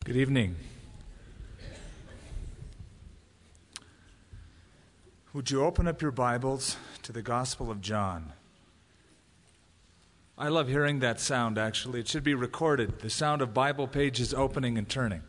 Good evening. Would you open up your Bibles to the Gospel of John? I love hearing that sound, actually. It should be recorded, the sound of Bible pages opening and turning.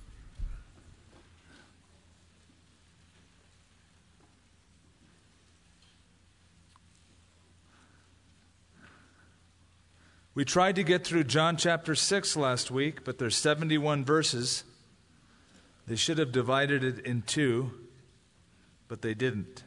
We tried to get through John chapter 6 last week, but there's 71 verses. They should have divided it in two, but they didn't.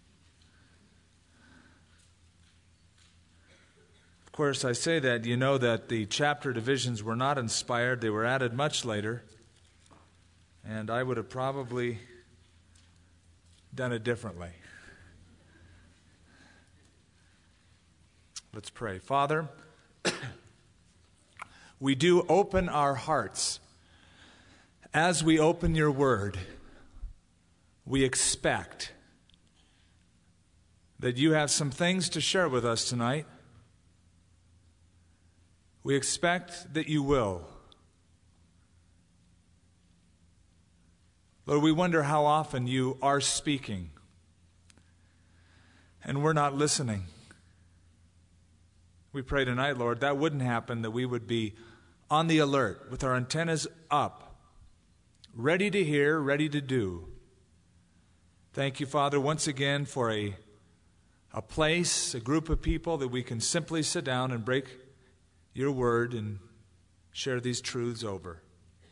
Of course, I say that, you know that the chapter divisions were not inspired. They were added much later, and I would have probably done it differently. Let's pray. Father, we do open our hearts. As we open your word, we expect that you have some things to share with us tonight. We expect that you will. Lord, we wonder how often you are speaking and we're not listening. We pray tonight, Lord, that wouldn't happen, that we would be on the alert with our antennas up, ready to hear, ready to do. Thank you, Father, once again for a place, a group of people that we can simply sit down and break your word and share these truths over.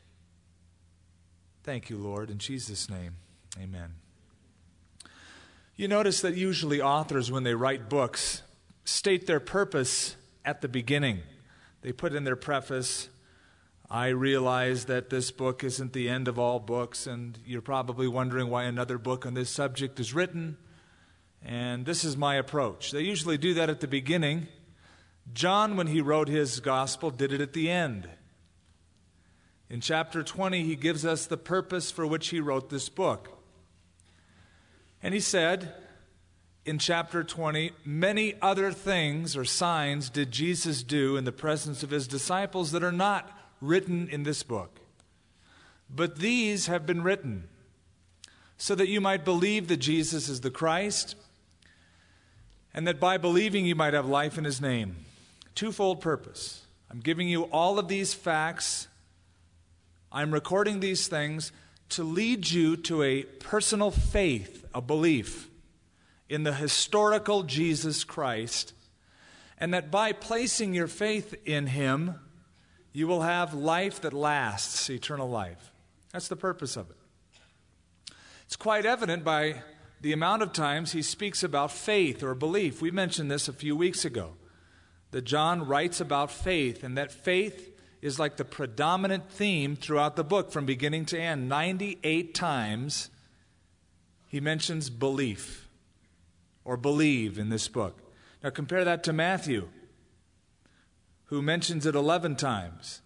Thank you, Lord, in Jesus' name, amen. You notice that usually authors, when they write books, state their purpose at the beginning. They put in their preface, I realize that this book isn't the end of all books, and you're probably wondering why another book on this subject is written, and this is my approach. They usually do that at the beginning. John, when he wrote his gospel, did it at the end. In chapter 20, he gives us the purpose for which he wrote this book. And he said, in chapter 20, many other things or signs did Jesus do in the presence of his disciples that are not written in this book. But these have been written so that you might believe that Jesus is the Christ, and that by believing you might have life in his name. Twofold purpose. I'm giving you all of these facts. I'm recording these things to lead you to a personal faith, a belief in the historical Jesus Christ, and that by placing your faith in him, you will have life that lasts, eternal life. That's the purpose of it. It's quite evident by the amount of times he speaks about faith or belief. We mentioned this a few weeks ago, that John writes about faith, and that faith is like the predominant theme throughout the book from beginning to end. 98 times he mentions belief or believe in this book. Now compare that to Matthew, who mentions it 11 times.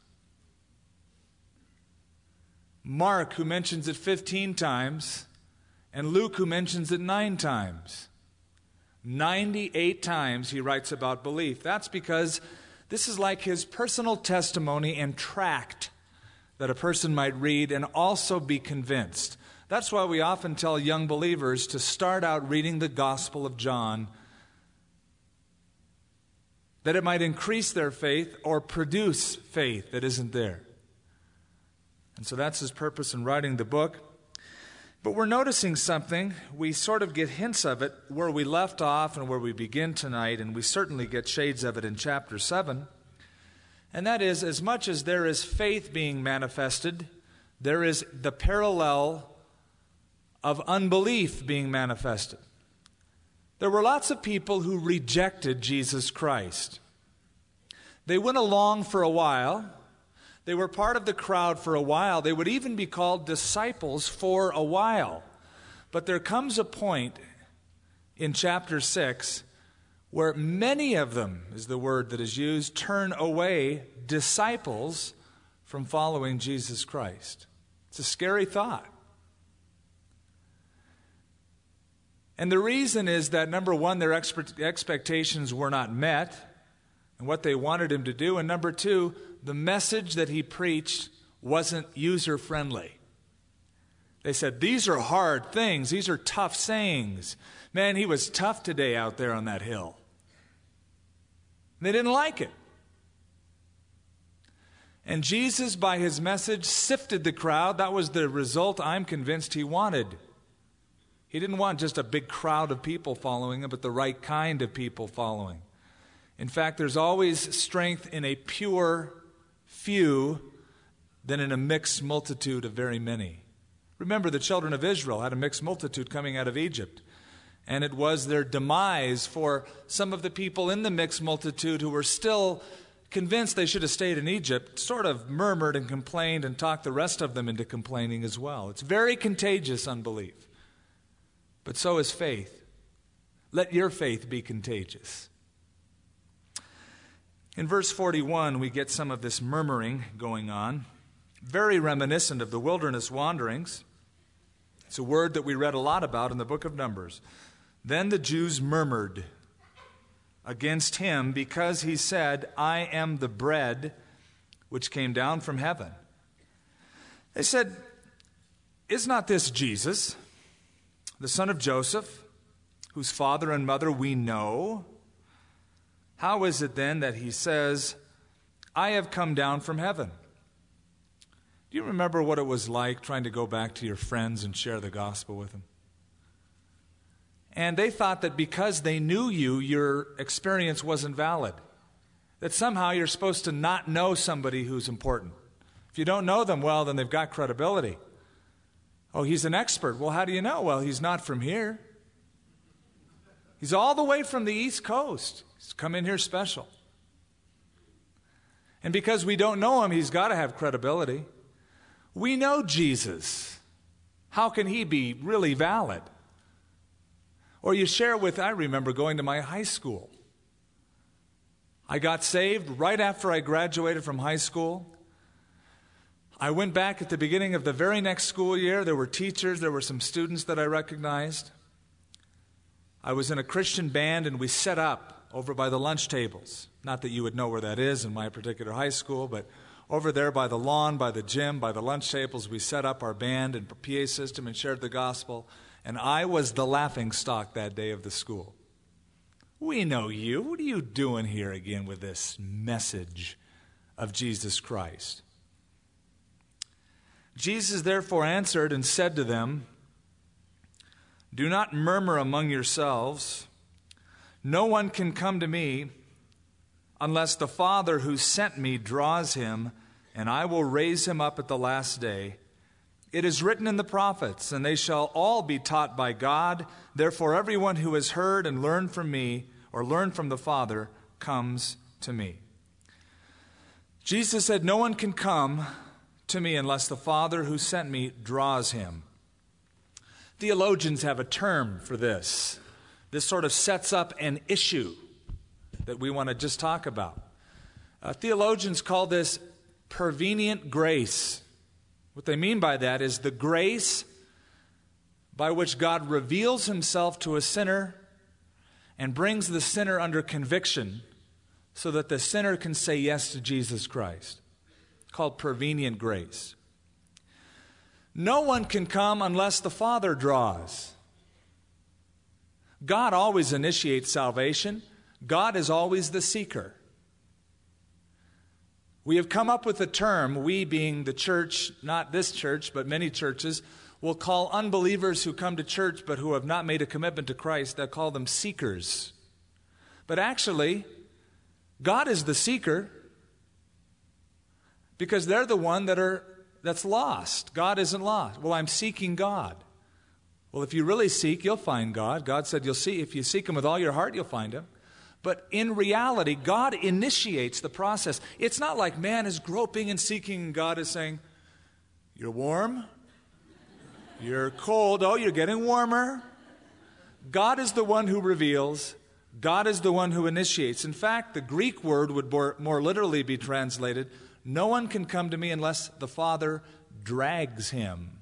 Mark, who mentions it 15 times. And Luke, who mentions it 9 times. 98 times he writes about belief. That's because this is like his personal testimony and tract that a person might read and also be convinced. That's why we often tell young believers to start out reading the Gospel of John, that it might increase their faith or produce faith that isn't there. And so that's his purpose in writing the book. But we're noticing something. We sort of get hints of it where we left off and where we begin tonight, and we certainly get shades of it in chapter 7. And that is, as much as there is faith being manifested, there is the parallel of unbelief being manifested. There were lots of people who rejected Jesus Christ. They went along for a while. They were part of the crowd for a while. They would even be called disciples for a while. But there comes a point in chapter 6 where many of them, is the word that is used, turn away, disciples, from following Jesus Christ. It's a scary thought. And the reason is that, number one, their expectations were not met and what they wanted him to do. And number two, the message that he preached wasn't user-friendly. They said, these are hard things. These are tough sayings. Man, he was tough today out there on that hill. They didn't like it. And Jesus, by his message, sifted the crowd. That was the result I'm convinced he wanted. He didn't want just a big crowd of people following him, but the right kind of people following. In fact, there's always strength in a pure few than in a mixed multitude of very many. Remember, the children of Israel had a mixed multitude coming out of Egypt. And it was their demise for some of the people in the mixed multitude who were still convinced they should have stayed in Egypt, sort of murmured and complained and talked the rest of them into complaining as well. It's very contagious, unbelief. But so is faith. Let your faith be contagious. In verse 41, we get some of this murmuring going on, very reminiscent of the wilderness wanderings. It's a word that we read a lot about in the book of Numbers. Then the Jews murmured against him because he said, I am the bread which came down from heaven. They said, is not this Jesus, the son of Joseph, whose father and mother we know? How is it then that he says, I have come down from heaven? Do you remember what it was like trying to go back to your friends and share the gospel with them? And they thought that because they knew you, your experience wasn't valid. That somehow you're supposed to not know somebody who's important. If you don't know them well, then they've got credibility. Oh, he's an expert. Well, how do you know? Well, he's not from here. He's all the way from the East Coast. He's come in here special. And because we don't know him, he's got to have credibility. We know Jesus. How can he be really valid? Or you share with, I remember going to my high school. I got saved right after I graduated from high school. I went back at the beginning of the very next school year. There were teachers, there were some students that I recognized. I was in a Christian band and we set up over by the lunch tables. Not that you would know where that is in my particular high school, but over there by the lawn, by the gym, by the lunch tables, we set up our band and PA system and shared the gospel. And I was the laughingstock that day of the school. We know you. What are you doing here again with this message of Jesus Christ? Jesus therefore answered and said to them, do not murmur among yourselves. No one can come to me unless the Father who sent me draws him, and I will raise him up at the last day. It is written in the prophets, and they shall all be taught by God. Therefore, everyone who has heard and learned from me, or learned from the Father, comes to me. Jesus said, no one can come to me unless the Father who sent me draws him. Theologians have a term for this. This sort of sets up an issue that we want to just talk about. Theologians call this prevenient grace. What they mean by that is the grace by which God reveals himself to a sinner and brings the sinner under conviction so that the sinner can say yes to Jesus Christ. It's called prevenient grace. No one can come unless the Father draws. God always initiates salvation. God is always the seeker. We have come up with a term, we being the church, not this church, but many churches, will call unbelievers who come to church but who have not made a commitment to Christ, they'll call them seekers. But actually, God is the seeker because they're the one that's lost. God isn't lost. Well, I'm seeking God. Well, if you really seek, you'll find God. God said you'll see, if you seek him with all your heart, you'll find him. But in reality, God initiates the process. It's not like man is groping and seeking, and God is saying, you're warm, you're cold, oh, you're getting warmer. God is the one who reveals. God is the one who initiates. In fact, the Greek word would more literally be translated, no one can come to me unless the Father drags him.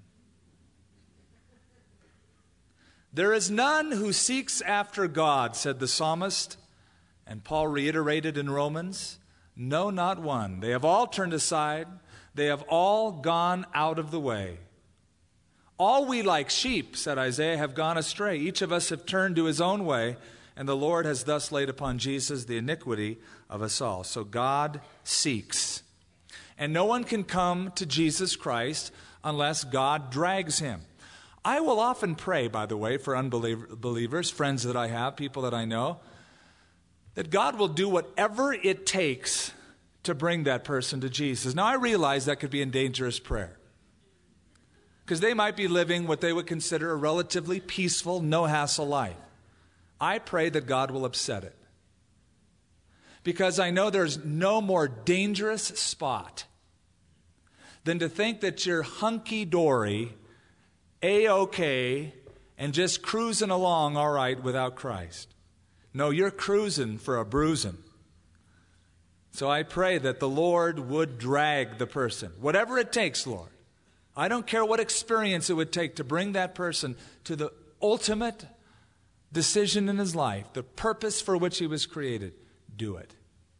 There is none who seeks after God, said the psalmist. And Paul reiterated in Romans, No, not one. They have all turned aside. They have all gone out of the way. All we like sheep, said Isaiah, have gone astray. Each of us have turned to his own way, and the Lord has thus laid upon Jesus the iniquity of us all. So God seeks. And no one can come to Jesus Christ unless God drags him. I will often pray, by the way, for unbelievers, friends that I have, people that I know, that God will do whatever it takes to bring that person to Jesus. Now, I realize that could be a dangerous prayer, because they might be living what they would consider a relatively peaceful, no-hassle life. I pray that God will upset it, because I know there's no more dangerous spot than to think that you're hunky-dory, A-OK, and just cruising along all right without Christ. No, you're cruising for a bruising. So I pray that the Lord would drag the person, whatever it takes, Lord. I don't care what experience it would take to bring that person to the ultimate decision in his life, the purpose for which he was created. Do it.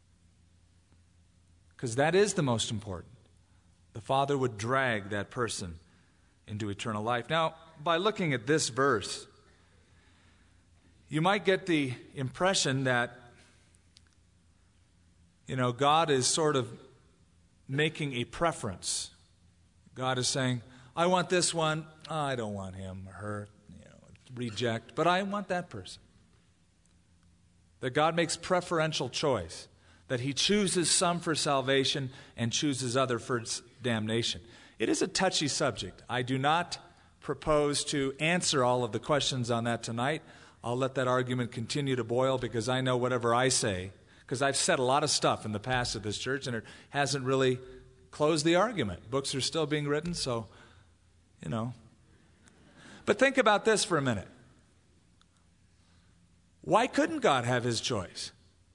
Because that is the most important. The Father would drag that person into eternal life. Now, by looking at this verse, you might get the impression that, God is sort of making a preference. God is saying, I want this one. Oh, I don't want him or her. Reject. But I want that person. That God makes preferential choice. That he chooses some for salvation and chooses other for damnation. It is a touchy subject. I do not propose to answer all of the questions on that tonight. I'll let that argument continue to boil, because I know whatever I say, because I've said a lot of stuff in the past of this church, and it hasn't really closed the argument. Books are still being written, so, But think about this for a minute. Why couldn't God have his choice?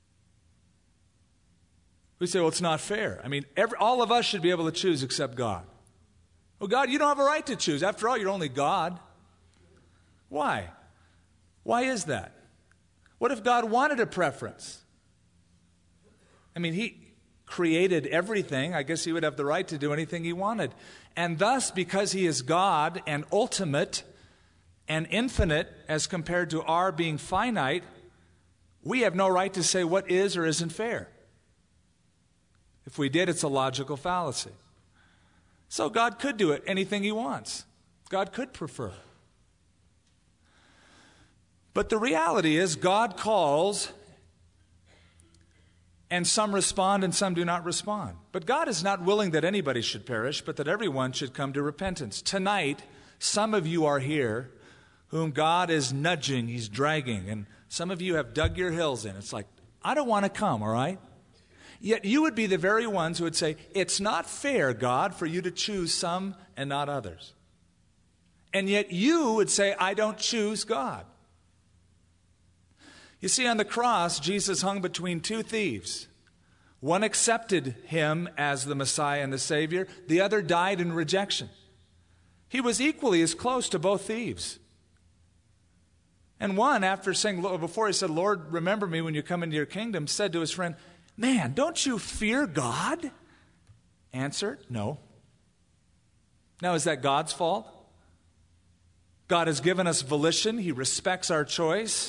We say, well, it's not fair. I mean, all of us should be able to choose except God. Well, God, you don't have a right to choose. After all, you're only God. Why? Why is that? What if God wanted a preference? I mean, he created everything. I guess he would have the right to do anything he wanted. And thus, because he is God and ultimate and infinite as compared to our being finite, we have no right to say what is or isn't fair. If we did, it's a logical fallacy. So God could do it, anything he wants. God could prefer. But the reality is, God calls, and some respond and some do not respond. But God is not willing that anybody should perish, but that everyone should come to repentance. Tonight, some of you are here whom God is nudging, he's dragging, and some of you have dug your heels in. It's like, I don't want to come, all right? Yet you would be the very ones who would say, it's not fair, God, for you to choose some and not others. And yet you would say, I don't choose God. You see, on the cross, Jesus hung between two thieves. One accepted him as the Messiah and the Savior. The other died in rejection. He was equally as close to both thieves. And one, after saying, before he said, Lord, remember me when you come into your kingdom, said to his friend, man, don't you fear God? Answer, no. Now, is that God's fault? God has given us volition. He respects our choice.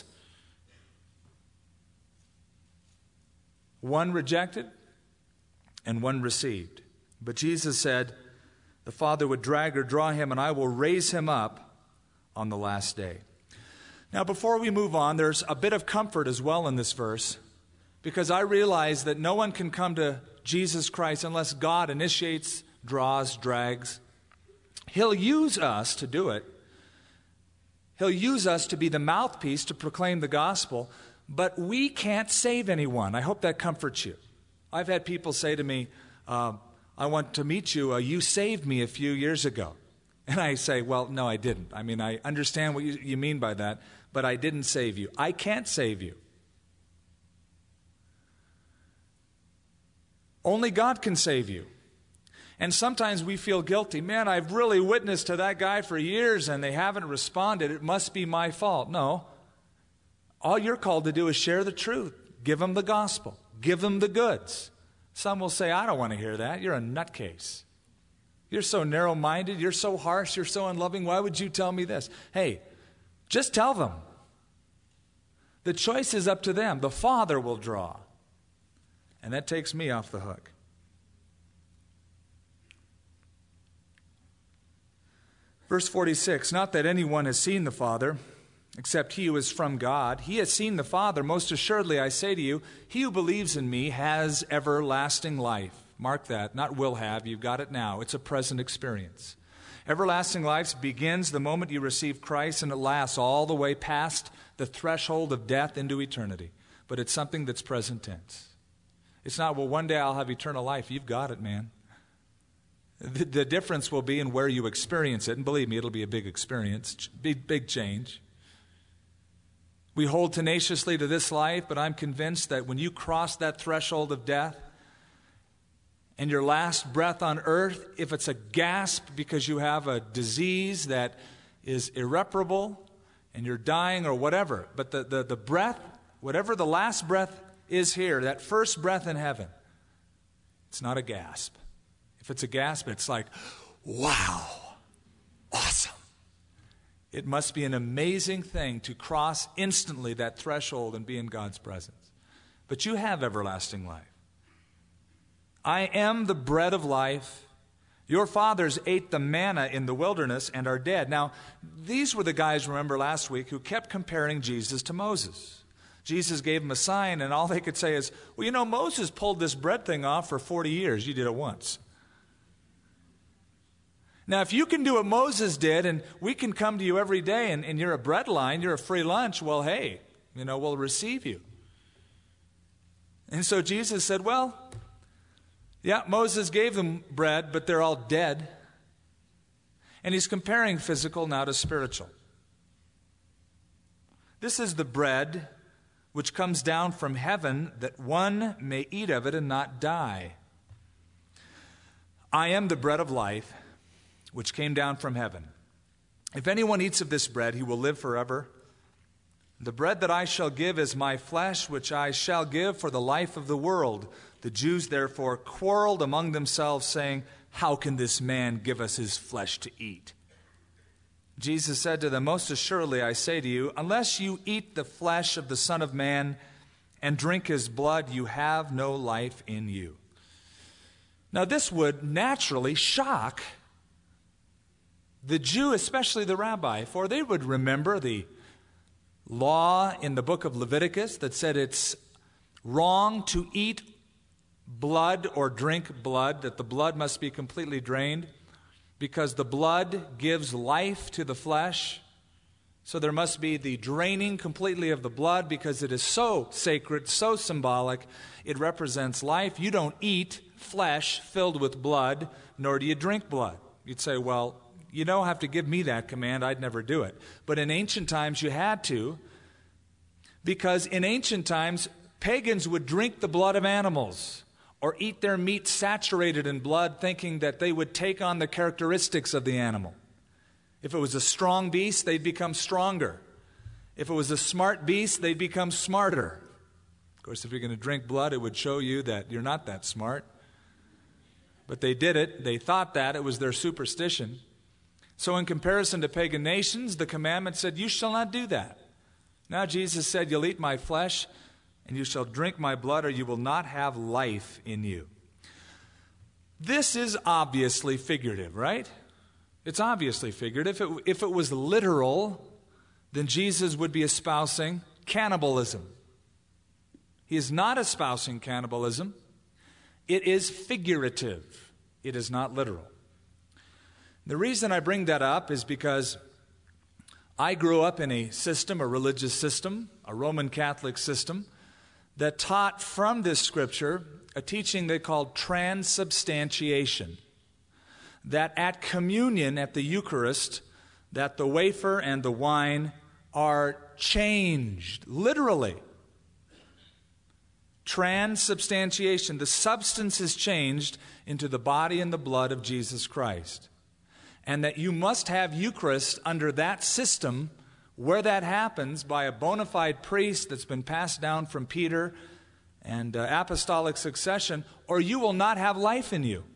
One rejected and one received. But Jesus said the Father would drag or draw him, and I will raise him up on the last day. Now, before we move on, there's a bit of comfort as well in this verse, because I realize that no one can come to Jesus Christ unless God initiates, draws, drags. He'll use us to do it. He'll use us to be the mouthpiece to proclaim the gospel, but we can't save anyone. I hope that comforts you. I've had people say to me, I want to meet you. You saved me a few years ago. And I say, well, no, I didn't. I mean, I understand what you mean by that, but I didn't save you. I can't save you. Only God can save you. And sometimes we feel guilty. Man, I've really witnessed to that guy for years and they haven't responded. It must be my fault. No. All you're called to do is share the truth. Give them the gospel. Give them the goods. Some will say, I don't want to hear that. You're a nutcase. You're so narrow-minded. You're so harsh. You're so unloving. Why would you tell me this? Hey, just tell them. The choice is up to them. The Father will draw. And that takes me off the hook. Verse 46, not that anyone has seen the Father, except he who is from God. He has seen the Father. Most assuredly, I say to you, he who believes in me has everlasting life. Mark that, not will have. You've got it now. It's a present experience. Everlasting life begins the moment you receive Christ, and it lasts all the way past the threshold of death into eternity. But it's something that's present tense. It's not, well, one day I'll have eternal life. You've got it, man. The difference will be in where you experience it. And believe me, it'll be a big experience, big change. We hold tenaciously to this life, but I'm convinced that when you cross that threshold of death and your last breath on earth, if it's a gasp because you have a disease that is irreparable and you're dying or whatever, but the breath, whatever the last breath is here, that first breath in heaven, it's not a gasp. If it's a gasp, it's like, wow, awesome. It must be an amazing thing to cross instantly that threshold and be in God's presence. But you have everlasting life. I am the bread of life. Your fathers ate the manna in the wilderness and are dead. Now, these were the guys, remember last week, who kept comparing Jesus to Moses. Jesus gave them a sign, and all they could say is, well, you know, Moses pulled this bread thing off for 40 years. You did it once. Now, if you can do what Moses did, and we can come to you every day, and you're a bread line, you're a free lunch, well, hey, we'll receive you. And so Jesus said, well, yeah, Moses gave them bread, but they're all dead. And he's comparing physical now to spiritual. This is the bread which comes down from heaven, that one may eat of it and not die. I am the bread of life, which came down from heaven. If anyone eats of this bread, he will live forever. The bread that I shall give is my flesh, which I shall give for the life of the world. The Jews therefore quarreled among themselves, saying, how can this man give us his flesh to eat? Jesus said to them, most assuredly I say to you, unless you eat the flesh of the Son of Man and drink his blood, you have no life in you. Now this would naturally shock the Jew, especially the rabbi, for they would remember the law in the book of Leviticus that said it's wrong to eat blood or drink blood, that the blood must be completely drained because the blood gives life to the flesh. So there must be the draining completely of the blood because it is so sacred, so symbolic. It represents life. You don't eat flesh filled with blood, nor do you drink blood. You'd say, well, you don't have to give me that command. I'd never do it. But in ancient times, you had to, because in ancient times, pagans would drink the blood of animals or eat their meat saturated in blood, thinking that they would take on the characteristics of the animal. If it was a strong beast, they'd become stronger. If it was a smart beast, they'd become smarter. Of course, if you're going to drink blood, it would show you that you're not that smart. But they did it. They thought that. It was their superstition. So in comparison to pagan nations, the commandment said, you shall not do that. Now Jesus said, you'll eat my flesh and you shall drink my blood, or you will not have life in you. This is obviously figurative, right? It's obviously figurative. If it was literal, then Jesus would be espousing cannibalism. He is not espousing cannibalism. It is figurative. It is not literal. The reason I bring that up is because I grew up in a system, a religious system, a Roman Catholic system, that taught from this scripture a teaching they called transubstantiation. That at communion, at the Eucharist, that the wafer and the wine are changed, literally. Transubstantiation, the substance is changed into the body and the blood of Jesus Christ. And that you must have Eucharist under that system where that happens by a bona fide priest that's been passed down from Peter and apostolic succession, or you will not have life in you.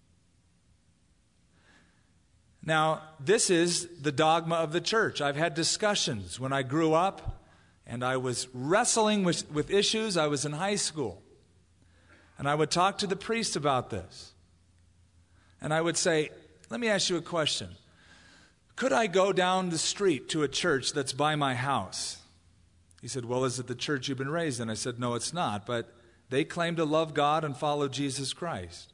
Now, this is the dogma of the church. I've had discussions when I grew up and I was wrestling with issues. I was in high school. And I would talk to the priest about this. And I would say, let me ask you a question. Could I go down the street to a church that's by my house? He said, well, is it the church you've been raised in? I said, no, it's not. But they claim to love God and follow Jesus Christ.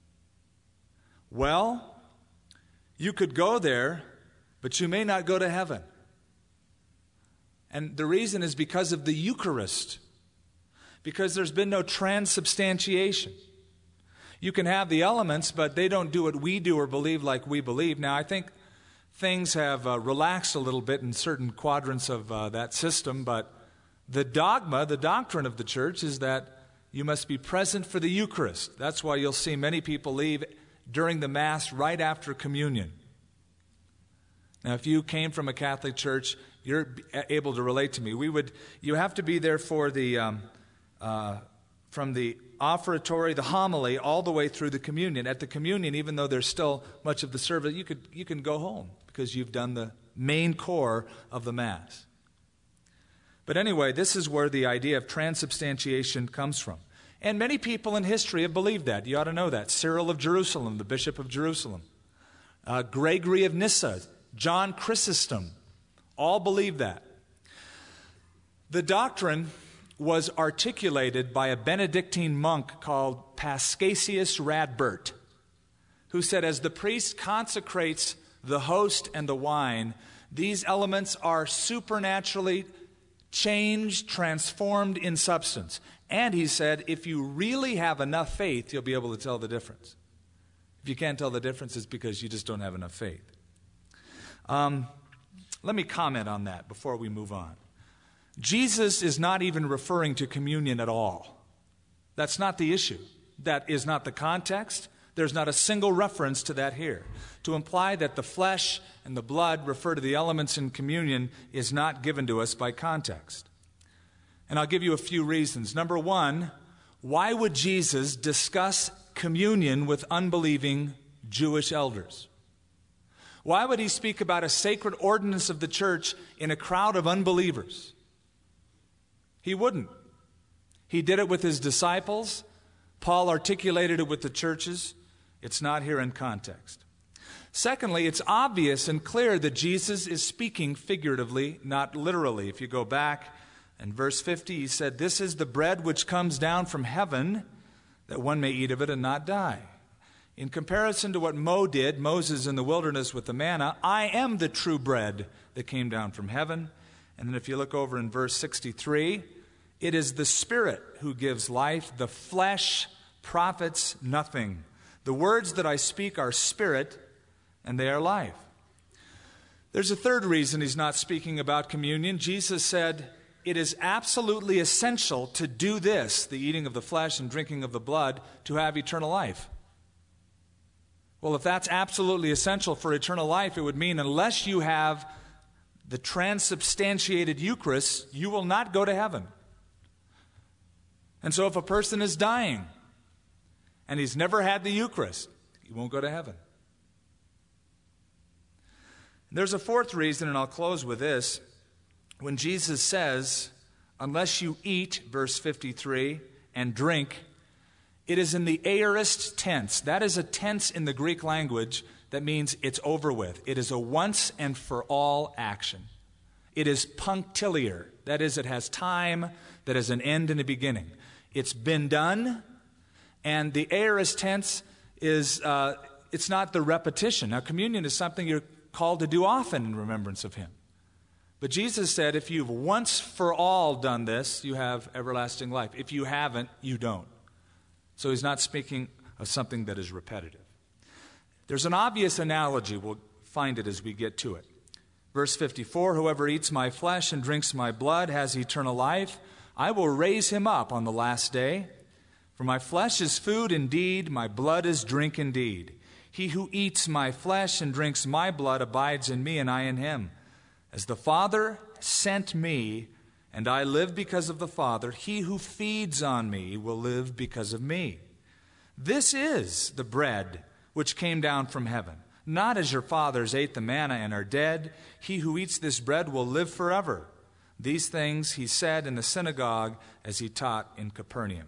Well, you could go there, but you may not go to heaven. And the reason is because of the Eucharist. Because there's been no transubstantiation. You can have the elements, but they don't do what we do or believe like we believe. Now, I think things have relaxed a little bit in certain quadrants of that system, but the dogma, the doctrine of the church is that you must be present for the Eucharist. That's why you'll see many people leave during the Mass right after communion. Now, if you came from a Catholic church, you're able to relate to me. You have to be there for the from the offertory, the homily, all the way through the communion. At the communion, even though there's still much of the service, you can go home because you've done the main core of the Mass. But anyway, this is where the idea of transubstantiation comes from. And many people in history have believed that. You ought to know that. Cyril of Jerusalem, the Bishop of Jerusalem, Gregory of Nyssa, John Chrysostom, all believe that. The doctrine was articulated by a Benedictine monk called Paschasius Radbert, who said, as the priest consecrates the host and the wine, these elements are supernaturally changed, transformed in substance. And he said, if you really have enough faith, you'll be able to tell the difference. If you can't tell the difference, it's because you just don't have enough faith. Let me comment on that before we move on. Jesus is not even referring to communion at all. That's not the issue. That is not the context. There's not a single reference to that here. To imply that the flesh and the blood refer to the elements in communion is not given to us by context. And I'll give you a few reasons. Number one, why would Jesus discuss communion with unbelieving Jewish elders? Why would he speak about a sacred ordinance of the church in a crowd of unbelievers? He wouldn't. He did it with his disciples. Paul articulated it with the churches. It's not here in context. Secondly, it's obvious and clear that Jesus is speaking figuratively, not literally. If you go back in verse 50, he said, "This is the bread which comes down from heaven, that one may eat of it and not die." In comparison to what Moses in the wilderness with the manna, I am the true bread that came down from heaven. And then if you look over in verse 63, it is the Spirit who gives life. The flesh profits nothing. The words that I speak are spirit, and they are life. There's a third reason he's not speaking about communion. Jesus said, it is absolutely essential to do this, the eating of the flesh and drinking of the blood, to have eternal life. Well, if that's absolutely essential for eternal life, it would mean unless you have the transubstantiated Eucharist, you will not go to heaven. And so if a person is dying and he's never had the Eucharist, he won't go to heaven. There's a fourth reason, and I'll close with this. When Jesus says, unless you eat, verse 53, and drink, it is in the aorist tense. That is a tense in the Greek language that means it's over with. It is a once and for all action. It is punctiliar. That is, it has time that has an end and a beginning. It's been done, and the aorist tense is, it's not the repetition. Now, communion is something you're called to do often in remembrance of Him. But Jesus said, if you've once for all done this, you have everlasting life. If you haven't, you don't. So He's not speaking of something that is repetitive. There's an obvious analogy. We'll find it as we get to it. Verse 54, whoever eats my flesh and drinks my blood has eternal life. I will raise him up on the last day. For my flesh is food indeed, my blood is drink indeed. He who eats my flesh and drinks my blood abides in me, and I in him. As the Father sent me, and I live because of the Father. He who feeds on me will live because of me. This is the bread which came down from heaven. Not as your fathers ate the manna and are dead. He who eats this bread will live forever. These things he said in the synagogue as he taught in Capernaum.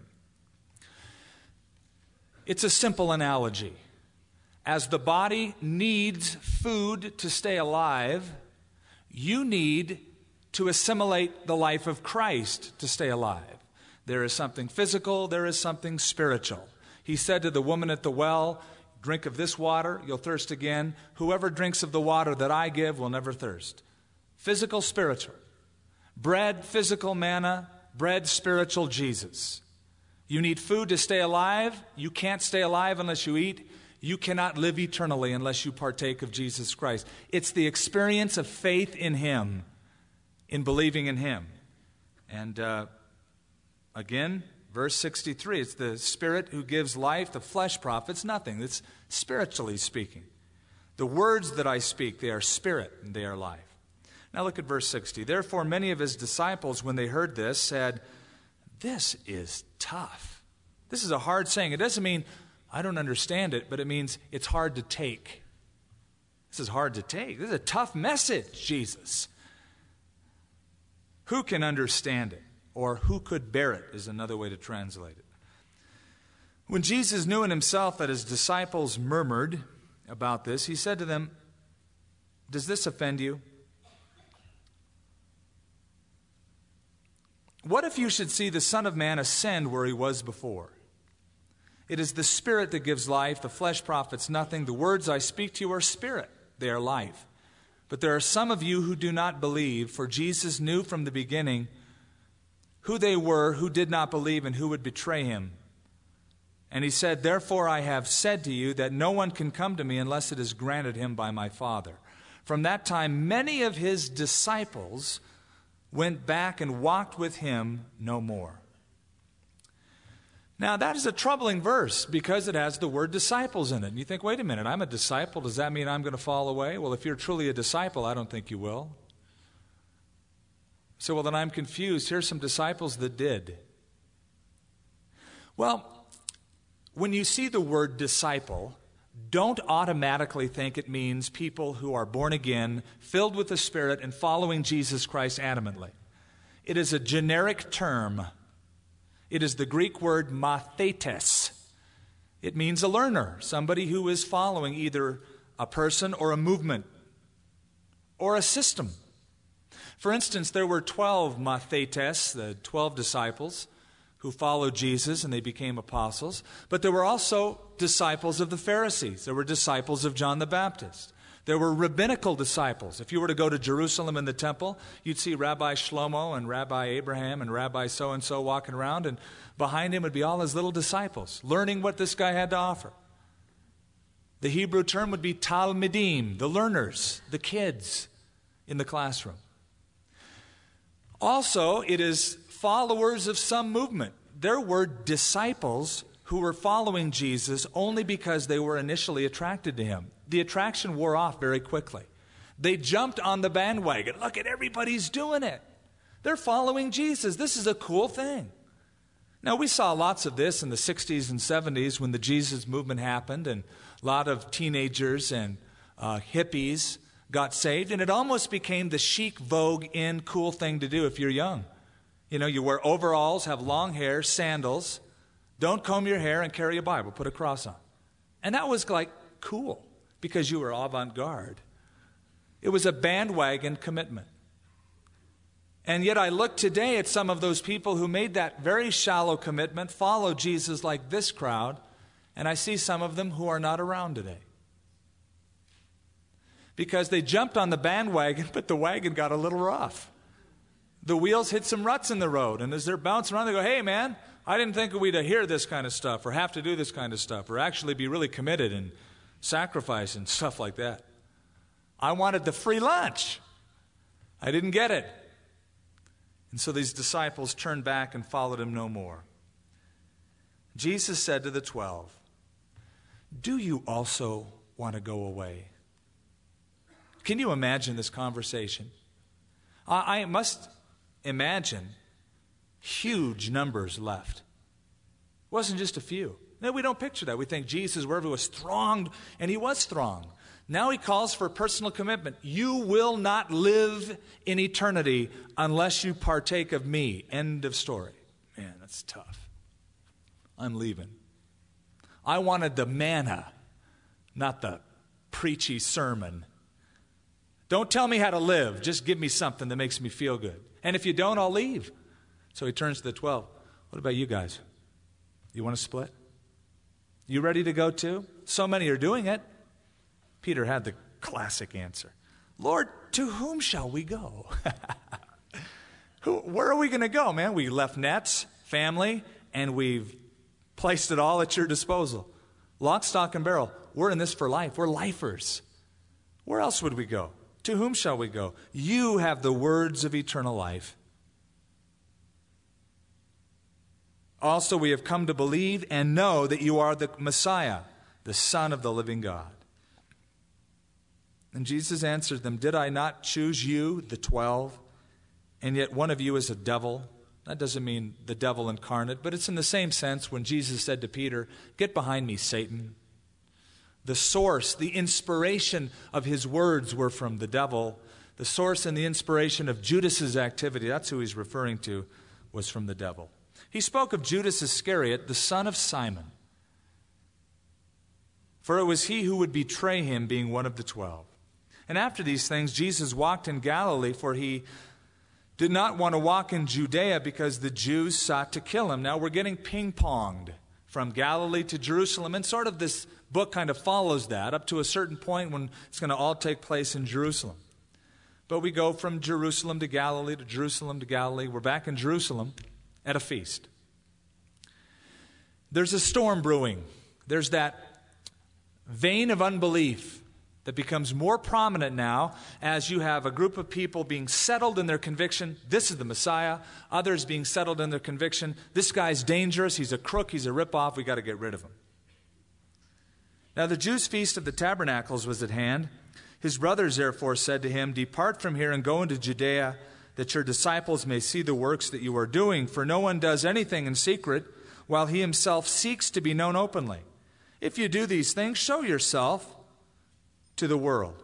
It's a simple analogy. As the body needs food to stay alive, you need to assimilate the life of Christ to stay alive. There is something physical, there is something spiritual. He said to the woman at the well, drink of this water, you'll thirst again. Whoever drinks of the water that I give will never thirst. Physical, spiritual. Bread, physical manna. Bread, spiritual Jesus. You need food to stay alive. You can't stay alive unless you eat. You cannot live eternally unless you partake of Jesus Christ. It's the experience of faith in Him, in believing in Him. And again, verse 63, it's the Spirit who gives life. The flesh profits nothing. It's spiritually speaking. The words that I speak, they are spirit and they are life. Now look at verse 60. Therefore many of His disciples, when they heard this, said, this is tough. This is a hard saying. It doesn't mean I don't understand it, but it means it's hard to take. This is hard to take. This is a tough message, Jesus. Who can understand it? Or who could bear it is another way to translate it. When Jesus knew in Himself that His disciples murmured about this, He said to them, does this offend you? What if you should see the Son of Man ascend where He was before? It is the Spirit that gives life. The flesh profits nothing. The words I speak to you are spirit. They are life. But there are some of you who do not believe, for Jesus knew from the beginning who they were who did not believe and who would betray Him. And He said, therefore I have said to you that no one can come to me unless it is granted him by my Father. From that time, many of His disciples went back and walked with Him no more. Now, that is a troubling verse because it has the word disciples in it. And you think, wait a minute, I'm a disciple. Does that mean I'm going to fall away? Well, if you're truly a disciple, I don't think you will. So, well, then I'm confused. Here's some disciples that did. Well, when you see the word disciple, don't automatically think it means people who are born again, filled with the Spirit, and following Jesus Christ adamantly. It is a generic term. It is the Greek word mathetes. It means a learner, somebody who is following either a person or a movement or a system. For instance, there were 12 mathetes, the 12 disciples, who followed Jesus and they became apostles. But there were also disciples of the Pharisees. There were disciples of John the Baptist. There were rabbinical disciples. If you were to go to Jerusalem in the temple, you'd see Rabbi Shlomo and Rabbi Abraham and Rabbi so-and-so walking around, and behind him would be all his little disciples, learning what this guy had to offer. The Hebrew term would be talmidim, the learners, the kids in the classroom. Also, it is followers of some movement. There were disciples who were following Jesus only because they were initially attracted to Him. The attraction wore off very quickly. They jumped on the bandwagon. Look at everybody's doing it. They're following Jesus. This is a cool thing. Now, we saw lots of this in the 60s and 70s when the Jesus movement happened, and a lot of teenagers and hippies got saved, and it almost became the chic, vogue, in, cool thing to do if you're young. You know, you wear overalls, have long hair, sandals, don't comb your hair, and carry a Bible, put a cross on. And that was like cool because you were avant-garde. It was a bandwagon commitment. And yet I look today at some of those people who made that very shallow commitment, follow Jesus like this crowd, and I see some of them who are not around today. Because they jumped on the bandwagon, but the wagon got a little rough. The wheels hit some ruts in the road, and as they're bouncing around, they go, hey man, I didn't think we'd hear this kind of stuff or have to do this kind of stuff or actually be really committed and sacrifice and stuff like that. I wanted the free lunch. I didn't get it. And so these disciples turned back and followed Him no more. Jesus said to the 12, do you also want to go away? Can you imagine this conversation? I must imagine huge numbers left. It wasn't just a few. No, we don't picture that. We think Jesus, wherever he was, thronged, and he was thronged. Now he calls for personal commitment. You will not live in eternity unless you partake of me. End of story. Man, that's tough. I'm leaving. I wanted the manna, not the preachy sermon. Don't tell me how to live. Just give me something that makes me feel good. And if you don't, I'll leave. So he turns to the 12. What about you guys? You want to split? You ready to go too? So many are doing it. Peter had the classic answer. Lord, to whom shall we go? Where are we going to go, man? We left nets, family, and we've placed it all at your disposal. Lock, stock, and barrel. We're in this for life. We're lifers. Where else would we go? To whom shall we go? You have the words of eternal life. Also, we have come to believe and know that you are the Messiah, the Son of the living God. And Jesus answered them, did I not choose you, the 12, and yet one of you is a devil? That doesn't mean the devil incarnate, but it's in the same sense when Jesus said to Peter, get behind me, Satan. The source, the inspiration of his words were from the devil. The source and the inspiration of Judas's activity, that's who he's referring to, was from the devil. He spoke of Judas Iscariot, the son of Simon. For it was he who would betray him, being one of the 12. And after these things, Jesus walked in Galilee, for he did not want to walk in Judea because the Jews sought to kill him. Now we're getting ping-ponged from Galilee to Jerusalem, and sort of this book kind of follows that up to a certain point when it's going to all take place in Jerusalem. But we go from Jerusalem to Galilee to Jerusalem to Galilee. We're back in Jerusalem at a feast. There's a storm brewing. There's that vein of unbelief that becomes more prominent now as you have a group of people being settled in their conviction, this is the Messiah. Others being settled in their conviction, this guy's dangerous, he's a crook, he's a ripoff, we got to get rid of him. Now the Jews' feast of the tabernacles was at hand. His brothers therefore said to him, depart from here and go into Judea, that your disciples may see the works that you are doing. For no one does anything in secret, while he himself seeks to be known openly. If you do these things, show yourself to the world.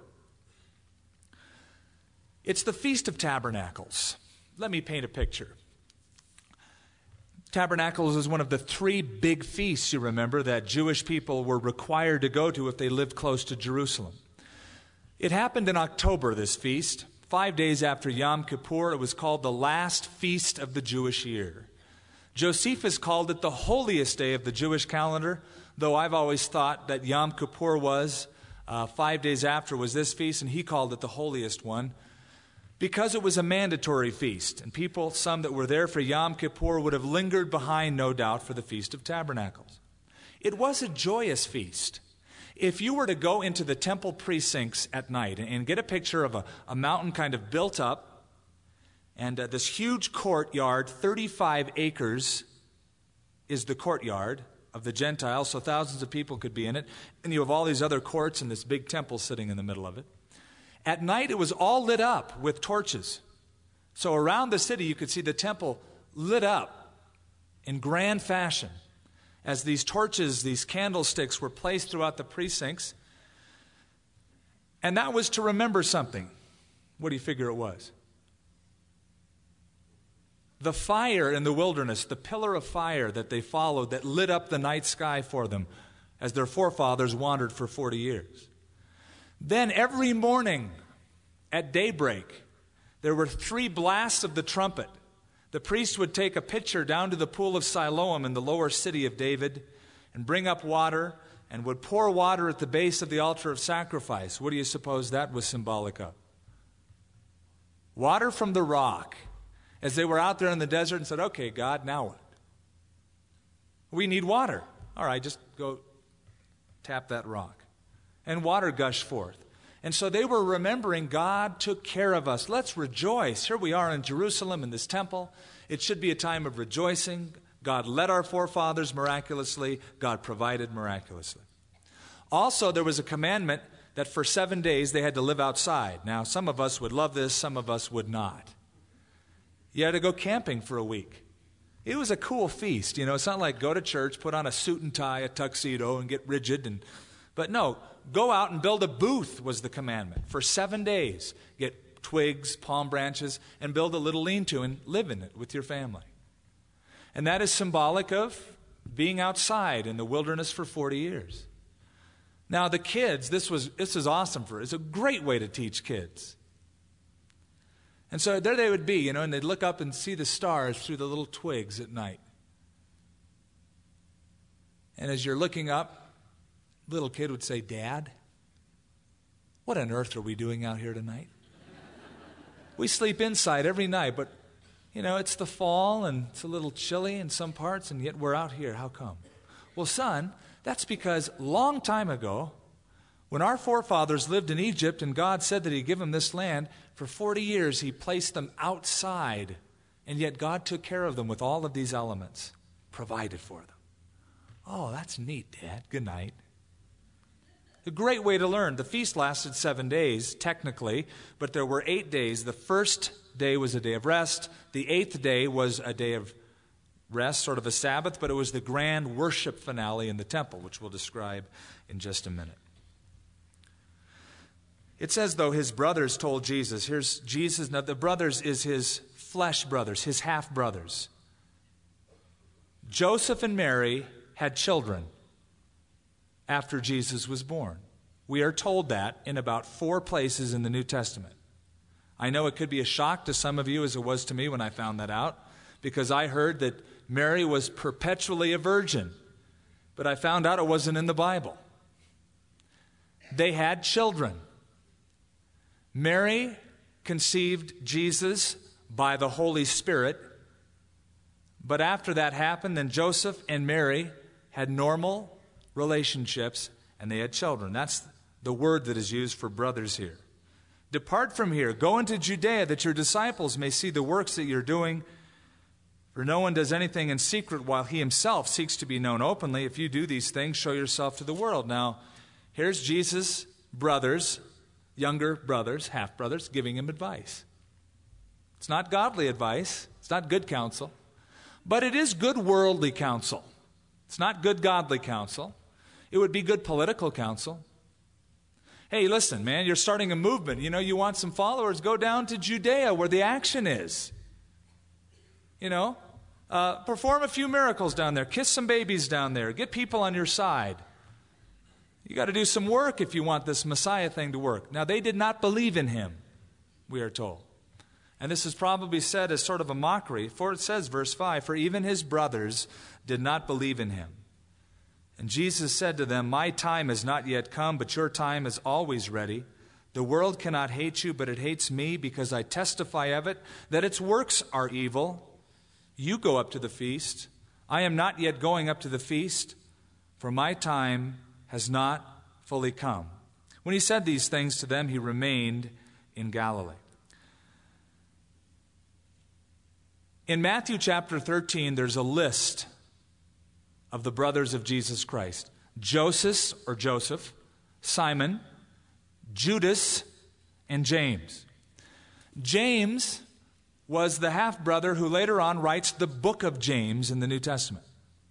It's the Feast of Tabernacles. Let me paint a picture. Tabernacles is one of the 3 big feasts, you remember, that Jewish people were required to go to if they lived close to Jerusalem. It happened in October, this feast. 5 days after Yom Kippur, it was called the last feast of the Jewish year. Josephus called it the holiest day of the Jewish calendar, though I've always thought that Yom Kippur was 5 days after was this feast, and he called it the holiest one because it was a mandatory feast. And people, some that were there for Yom Kippur, would have lingered behind, no doubt, for the Feast of Tabernacles. It was a joyous feast. If you were to go into the temple precincts at night and get a picture of a mountain kind of built up, and this huge courtyard, 35 acres is the courtyard of the Gentiles, so thousands of people could be in it. And you have all these other courts and this big temple sitting in the middle of it. At night, it was all lit up with torches. So around the city, you could see the temple lit up in grand fashion as these torches, these candlesticks were placed throughout the precincts. And that was to remember something. What do you figure it was? The fire in the wilderness, the pillar of fire that they followed that lit up the night sky for them as their forefathers wandered for 40 years. Then every morning at daybreak, there were 3 blasts of the trumpet. The priest would take a pitcher down to the pool of Siloam in the lower city of David and bring up water and would pour water at the base of the altar of sacrifice. What do you suppose that was symbolic of? Water from the rock. As they were out there in the desert and said, okay, God, now what? We need water. All right, just go tap that rock. And water gushed forth. And so they were remembering God took care of us. Let's rejoice. Here we are in Jerusalem in this temple. It should be a time of rejoicing. God led our forefathers miraculously. God provided miraculously. Also, there was a commandment that for 7 days they had to live outside. Now, some of us would love this, some of us would not. You had to go camping for a week. It was a cool feast. It's not like go to church, put on a suit and tie, a tuxedo, and get rigid. But no, go out and build a booth was the commandment. For 7 days, get twigs, palm branches, and build a little lean-to and live in it with your family. And that is symbolic of being outside in the wilderness for 40 years. Now the kids, this is awesome for us. It's a great way to teach kids. And so there they would be, and they'd look up and see the stars through the little twigs at night. And as you're looking up, little kid would say, "Dad, what on earth are we doing out here tonight? We sleep inside every night, but, it's the fall and it's a little chilly in some parts, and yet we're out here. How come?" Well, son, that's because long time ago, when our forefathers lived in Egypt and God said that He'd give them this land, for 40 years He placed them outside, and yet God took care of them with all of these elements, provided for them. Oh, that's neat, Dad. Good night. A great way to learn. The feast lasted 7 days, technically, but there were 8 days. The first day was a day of rest. The 8th day was a day of rest, sort of a Sabbath, but it was the grand worship finale in the temple, which we'll describe in just a minute. It says, though, his brothers told Jesus. Here's Jesus. Now, the brothers is his flesh brothers, his half-brothers. Joseph and Mary had children after Jesus was born. We are told that in about 4 places in the New Testament. I know it could be a shock to some of you, as it was to me when I found that out, because I heard that Mary was perpetually a virgin, but I found out it wasn't in the Bible. They had children. Mary conceived Jesus by the Holy Spirit, but after that happened, then Joseph and Mary had normal relationships, and they had children. That's the word that is used for brothers here. Depart from here, go into Judea, that your disciples may see the works that you're doing. For no one does anything in secret while he himself seeks to be known openly. If you do these things, show yourself to the world. Now, here's Jesus' brothers, younger brothers, half-brothers, giving him advice. It's not godly advice. It's not good counsel. But it is good worldly counsel. It's not good godly counsel. It would be good political counsel. Hey, listen, man, you're starting a movement. You want some followers, go down to Judea where the action is. Perform a few miracles down there. Kiss some babies down there. Get people on your side. You got to do some work if you want this Messiah thing to work. Now, they did not believe in him, we are told. And this is probably said as sort of a mockery, for it says, verse 5, for even his brothers did not believe in him. And Jesus said to them, my time has not yet come, but your time is always ready. The world cannot hate you, but it hates me because I testify of it, that its works are evil. You go up to the feast. I am not yet going up to the feast, for my time has not fully come. When he said these things to them, he remained in Galilee. In Matthew chapter 13, there's a list of the brothers of Jesus Christ. Joseph, Simon, Judas, and James. James was the half-brother who later on writes the book of James in the New Testament.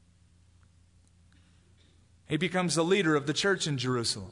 He becomes the leader of the church in Jerusalem.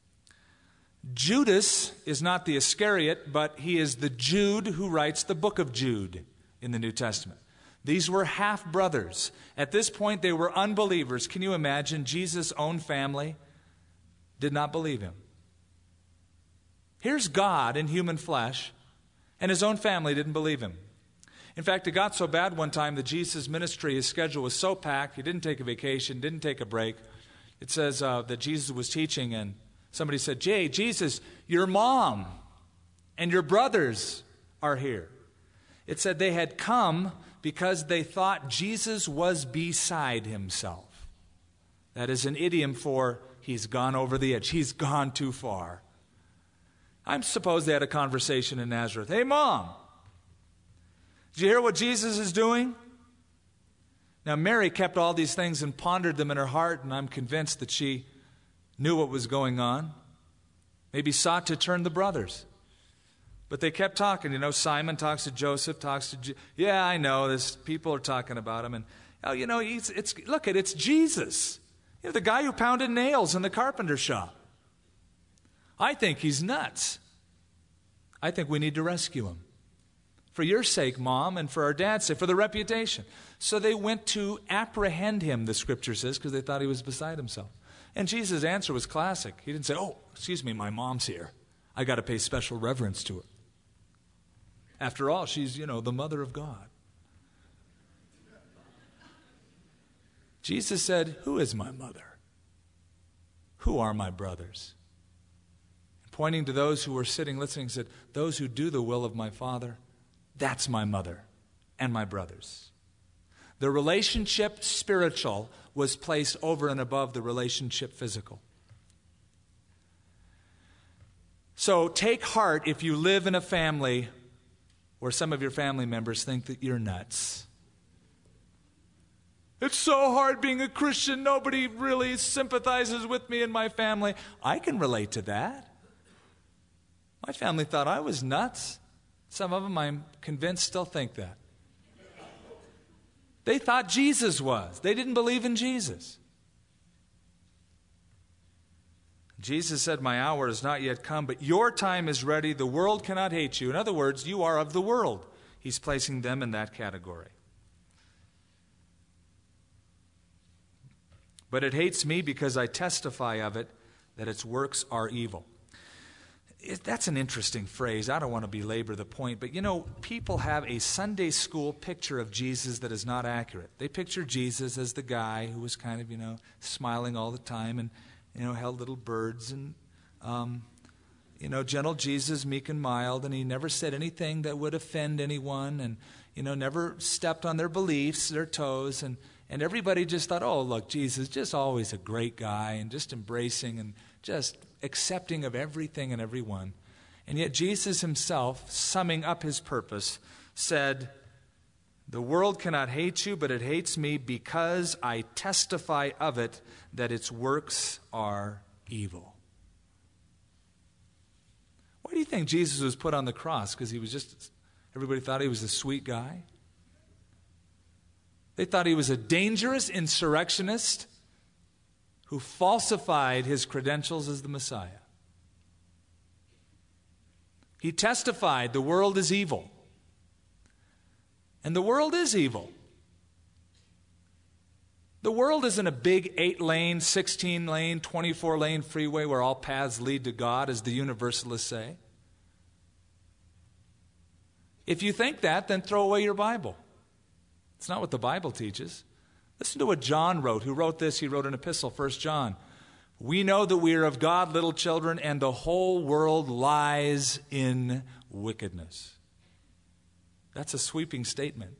Judas is not the Iscariot, but he is the Jude who writes the book of Jude in the New Testament. These were half-brothers. At this point, they were unbelievers. Can you imagine? Jesus' own family did not believe him. Here's God in human flesh, and his own family didn't believe him. In fact, it got so bad one time that Jesus' ministry, his schedule was so packed, he didn't take a vacation, didn't take a break. It says that Jesus was teaching, and somebody said, Jesus, your mom and your brothers are here. It said they had come because they thought Jesus was beside himself. That is an idiom for he's gone over the edge. He's gone too far. I suppose they had a conversation in Nazareth. Hey, Mom, did you hear what Jesus is doing? Now, Mary kept all these things and pondered them in her heart, and I'm convinced that she knew what was going on. Maybe sought to turn the brothers. But they kept talking. Simon talks to Joseph, yeah, I know, people are talking about him. And, it's Jesus. The guy who pounded nails in the carpenter shop. I think he's nuts. I think we need to rescue him. For your sake, Mom, and for our dad's sake, for the reputation. So they went to apprehend him, the Scripture says, because they thought he was beside himself. And Jesus' answer was classic. He didn't say, oh, excuse me, my mom's here. I got to pay special reverence to her. After all, she's, the mother of God. Jesus said, who is my mother? Who are my brothers? Pointing to those who were sitting listening, said, those who do the will of my Father, that's my mother and my brothers. The relationship spiritual was placed over and above the relationship physical. So take heart if you live in a family where some of your family members think that you're nuts. It's so hard being a Christian. Nobody really sympathizes with me and my family. I can relate to that. My family thought I was nuts. Some of them, I'm convinced, still think that. They thought Jesus was. They didn't believe in Jesus. Jesus said, my hour is not yet come, but your time is ready. The world cannot hate you. In other words, you are of the world. He's placing them in that category. But it hates me because I testify of it that its works are evil. That's an interesting phrase. I don't want to belabor the point, but people have a Sunday school picture of Jesus that is not accurate. They picture Jesus as the guy who was kind of, smiling all the time and, held little birds and, gentle Jesus, meek and mild, and he never said anything that would offend anyone and, never stepped on their beliefs, their toes, and everybody just thought, oh, look, Jesus, just always a great guy and just embracing and just accepting of everything and everyone. And yet Jesus himself, summing up his purpose, said, the world cannot hate you, but it hates me because I testify of it that its works are evil. Why do you think Jesus was put on the cross? Because everybody thought he was a sweet guy? They thought he was a dangerous insurrectionist who falsified his credentials as the Messiah. He testified the world is evil. And the world is evil. The world isn't a big 8-lane, 16-lane, 24-lane freeway where all paths lead to God, as the universalists say. If you think that, then throw away your Bible. It's not what the Bible teaches. Listen to what John wrote. Who wrote this? He wrote an epistle, 1 John. We know that we are of God, little children, and the whole world lies in wickedness. That's a sweeping statement.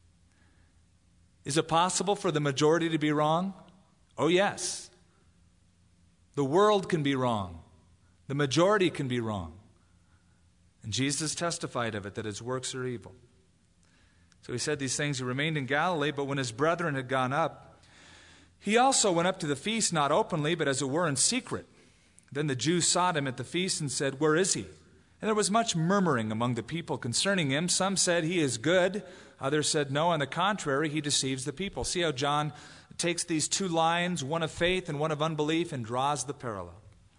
Is it possible for the majority to be wrong? Oh, yes. The world can be wrong. The majority can be wrong. And Jesus testified of it, that his works are evil. So he said these things. He remained in Galilee, but when his brethren had gone up, he also went up to the feast, not openly, but as it were in secret. Then the Jews sought him at the feast and said, where is he? And there was much murmuring among the people concerning him. Some said he is good. Others said no. On the contrary, he deceives the people. See how John takes these two lines, one of faith and one of unbelief, and draws the parallel.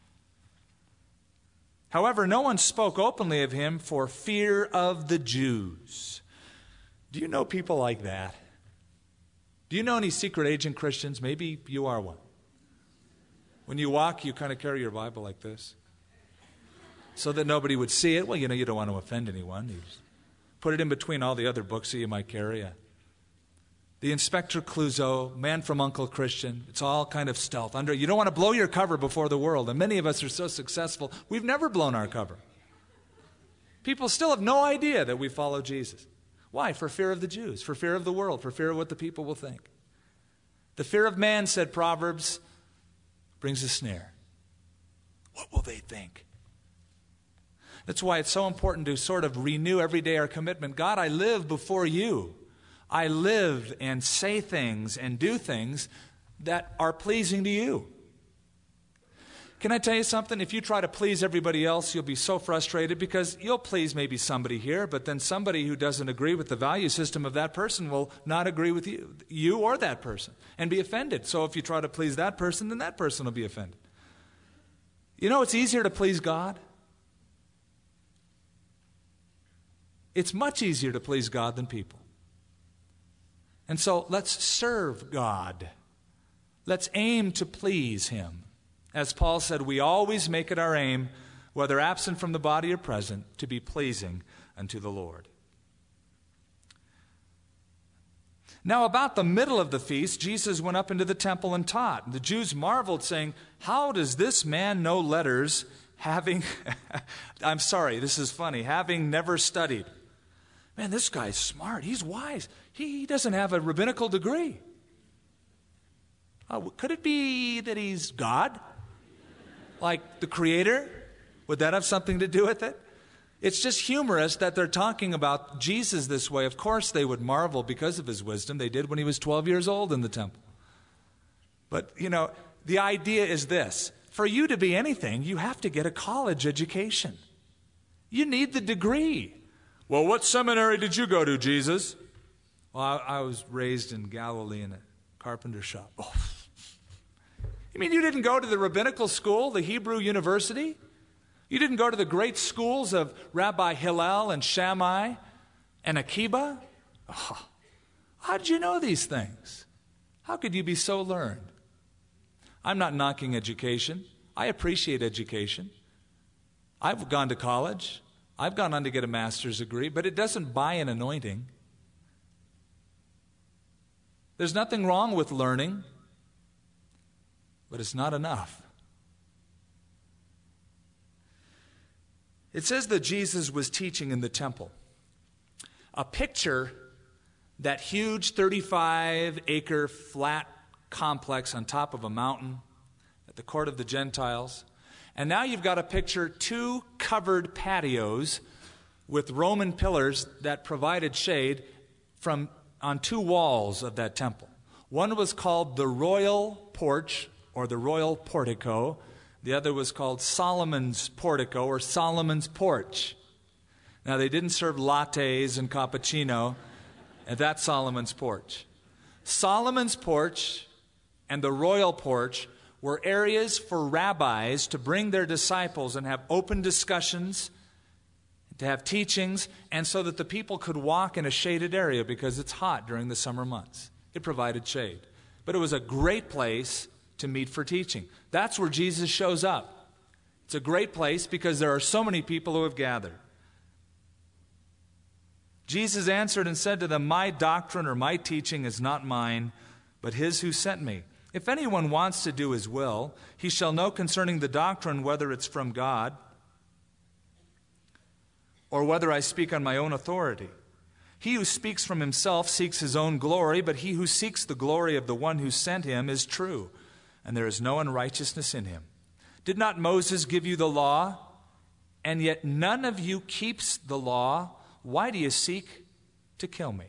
However, no one spoke openly of him for fear of the Jews. Do you know people like that? Do you know any secret agent Christians? Maybe you are one. When you walk, you kind of carry your Bible like this, so that nobody would see it. Well, you don't want to offend anyone. You just put it in between all the other books that you might carry. The Inspector Clouseau, Man from Uncle Christian. It's all kind of stealth. You don't want to blow your cover before the world. And many of us are so successful, we've never blown our cover. People still have no idea that we follow Jesus. Why? For fear of the Jews, for fear of the world, for fear of what the people will think. The fear of man, said Proverbs, brings a snare. What will they think? That's why it's so important to sort of renew every day our commitment. God, I live before you. I live and say things and do things that are pleasing to you. Can I tell you something? If you try to please everybody else, you'll be so frustrated because you'll please maybe somebody here, but then somebody who doesn't agree with the value system of that person will not agree with you or that person, and be offended. So if you try to please that person, then that person will be offended. You know, it's easier to please God. It's much easier to please God than people. And so let's serve God. Let's aim to please Him. As Paul said, we always make it our aim, whether absent from the body or present, to be pleasing unto the Lord. Now, about the middle of the feast, Jesus went up into the temple and taught. The Jews marveled, saying, "How does this man know letters, having," I'm sorry, this is funny, "having never studied?" Man, this guy's smart. He's wise. He doesn't have a rabbinical degree. Could it be that he's God? Like the Creator? Would that have something to do with it? It's just humorous that they're talking about Jesus this way. Of course they would marvel because of his wisdom. They did when he was 12 years old in the temple. But, you know, the idea is this. For you to be anything, you have to get a college education. You need the degree. Well, what seminary did you go to, Jesus? Well, I was raised in Galilee in a carpenter shop. Oh. You mean you didn't go to the rabbinical school, the Hebrew University? You didn't go to the great schools of Rabbi Hillel and Shammai and Akiba? Oh. How did you know these things? How could you be so learned? I'm not knocking education. I appreciate education. I've gone to college. I've gone on to get a master's degree, but it doesn't buy an anointing. There's nothing wrong with learning, but it's not enough. It says that Jesus was teaching in the temple. A picture, that huge 35-acre flat complex on top of a mountain at the court of the Gentiles. And now you've got to picture two covered patios with Roman pillars that provided shade on two walls of that temple. One was called the Royal Porch or the Royal Portico. The other was called Solomon's Portico or Solomon's Porch. Now they didn't serve lattes and cappuccino at that Solomon's Porch. Solomon's Porch and the Royal Porch were areas for rabbis to bring their disciples and have open discussions, to have teachings, and so that the people could walk in a shaded area because it's hot during the summer months. It provided shade. But it was a great place to meet for teaching. That's where Jesus shows up. It's a great place because there are so many people who have gathered. Jesus answered and said to them, "My doctrine or my teaching is not mine, but his who sent me. If anyone wants to do his will, he shall know concerning the doctrine whether it's from God or whether I speak on my own authority. He who speaks from himself seeks his own glory, but he who seeks the glory of the one who sent him is true, and there is no unrighteousness in him. Did not Moses give you the law? And yet none of you keeps the law. Why do you seek to kill me?"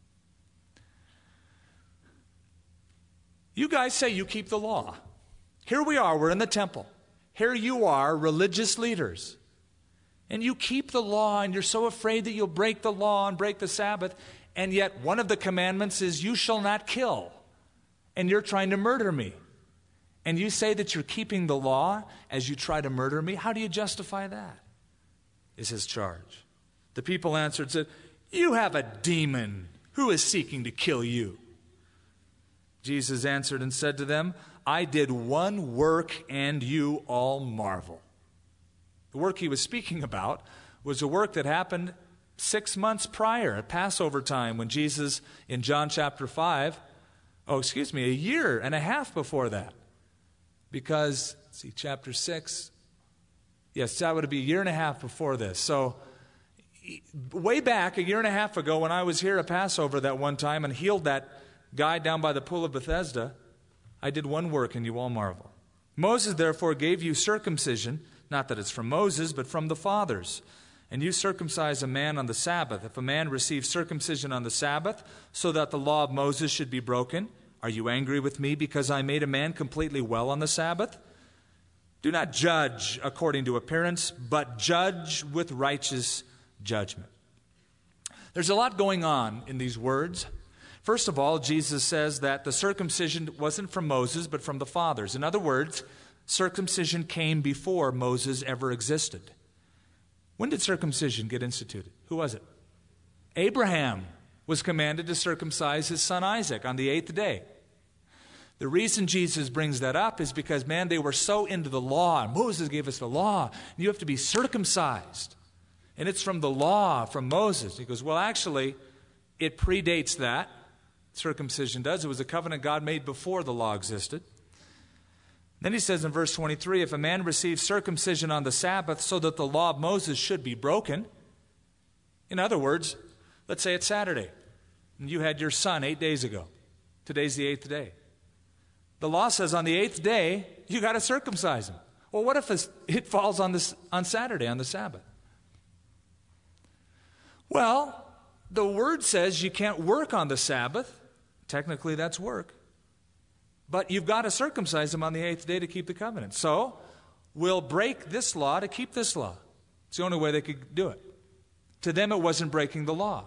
You guys say you keep the law. Here we are, we're in the temple. Here you are, religious leaders. And you keep the law, and you're so afraid that you'll break the law and break the Sabbath. And yet one of the commandments is, "You shall not kill." And you're trying to murder me. And you say that you're keeping the law as you try to murder me. How do you justify that? Is his charge. The people answered and said, "You have a demon. Who is seeking to kill you?" Jesus answered and said to them, "I did one work, and you all marvel." The work he was speaking about was a work that happened 6 months prior, at Passover time, when Jesus, in John chapter 5, a year and a half before that. Because, chapter 6, yes, that would be a year and a half before this. So, way back, a year and a half ago, when I was here at Passover that one time and healed that guy down by the pool of Bethesda, I did one work, and you all marvel. Moses, therefore, gave you circumcision, not that it's from Moses, but from the fathers. And you circumcise a man on the Sabbath. If a man receives circumcision on the Sabbath, so that the law of Moses should be broken, are you angry with me because I made a man completely well on the Sabbath? Do not judge according to appearance, but judge with righteous judgment. There's a lot going on in these words. First of all, Jesus says that the circumcision wasn't from Moses, but from the fathers. In other words, circumcision came before Moses ever existed. When did circumcision get instituted? Who was it? Abraham was commanded to circumcise his son Isaac on the 8th day. The reason Jesus brings that up is because, man, they were so into the law. Moses gave us the law. And you have to be circumcised. And it's from the law, from Moses. He goes, well, actually, it predates that. Circumcision does. It was a covenant God made before the law existed. Then he says in verse 23, if a man receives circumcision on the Sabbath so that the law of Moses should be broken. In other words, let's say it's Saturday, and you had your son 8 days ago. Today's the 8th day. The law says on the 8th day, you got to circumcise him. Well, what if it falls on Saturday, on the Sabbath? Well, the word says you can't work on the Sabbath. Technically, that's work. But you've got to circumcise him on the 8th day to keep the covenant. So, we'll break this law to keep this law. It's the only way they could do it. To them, it wasn't breaking the law.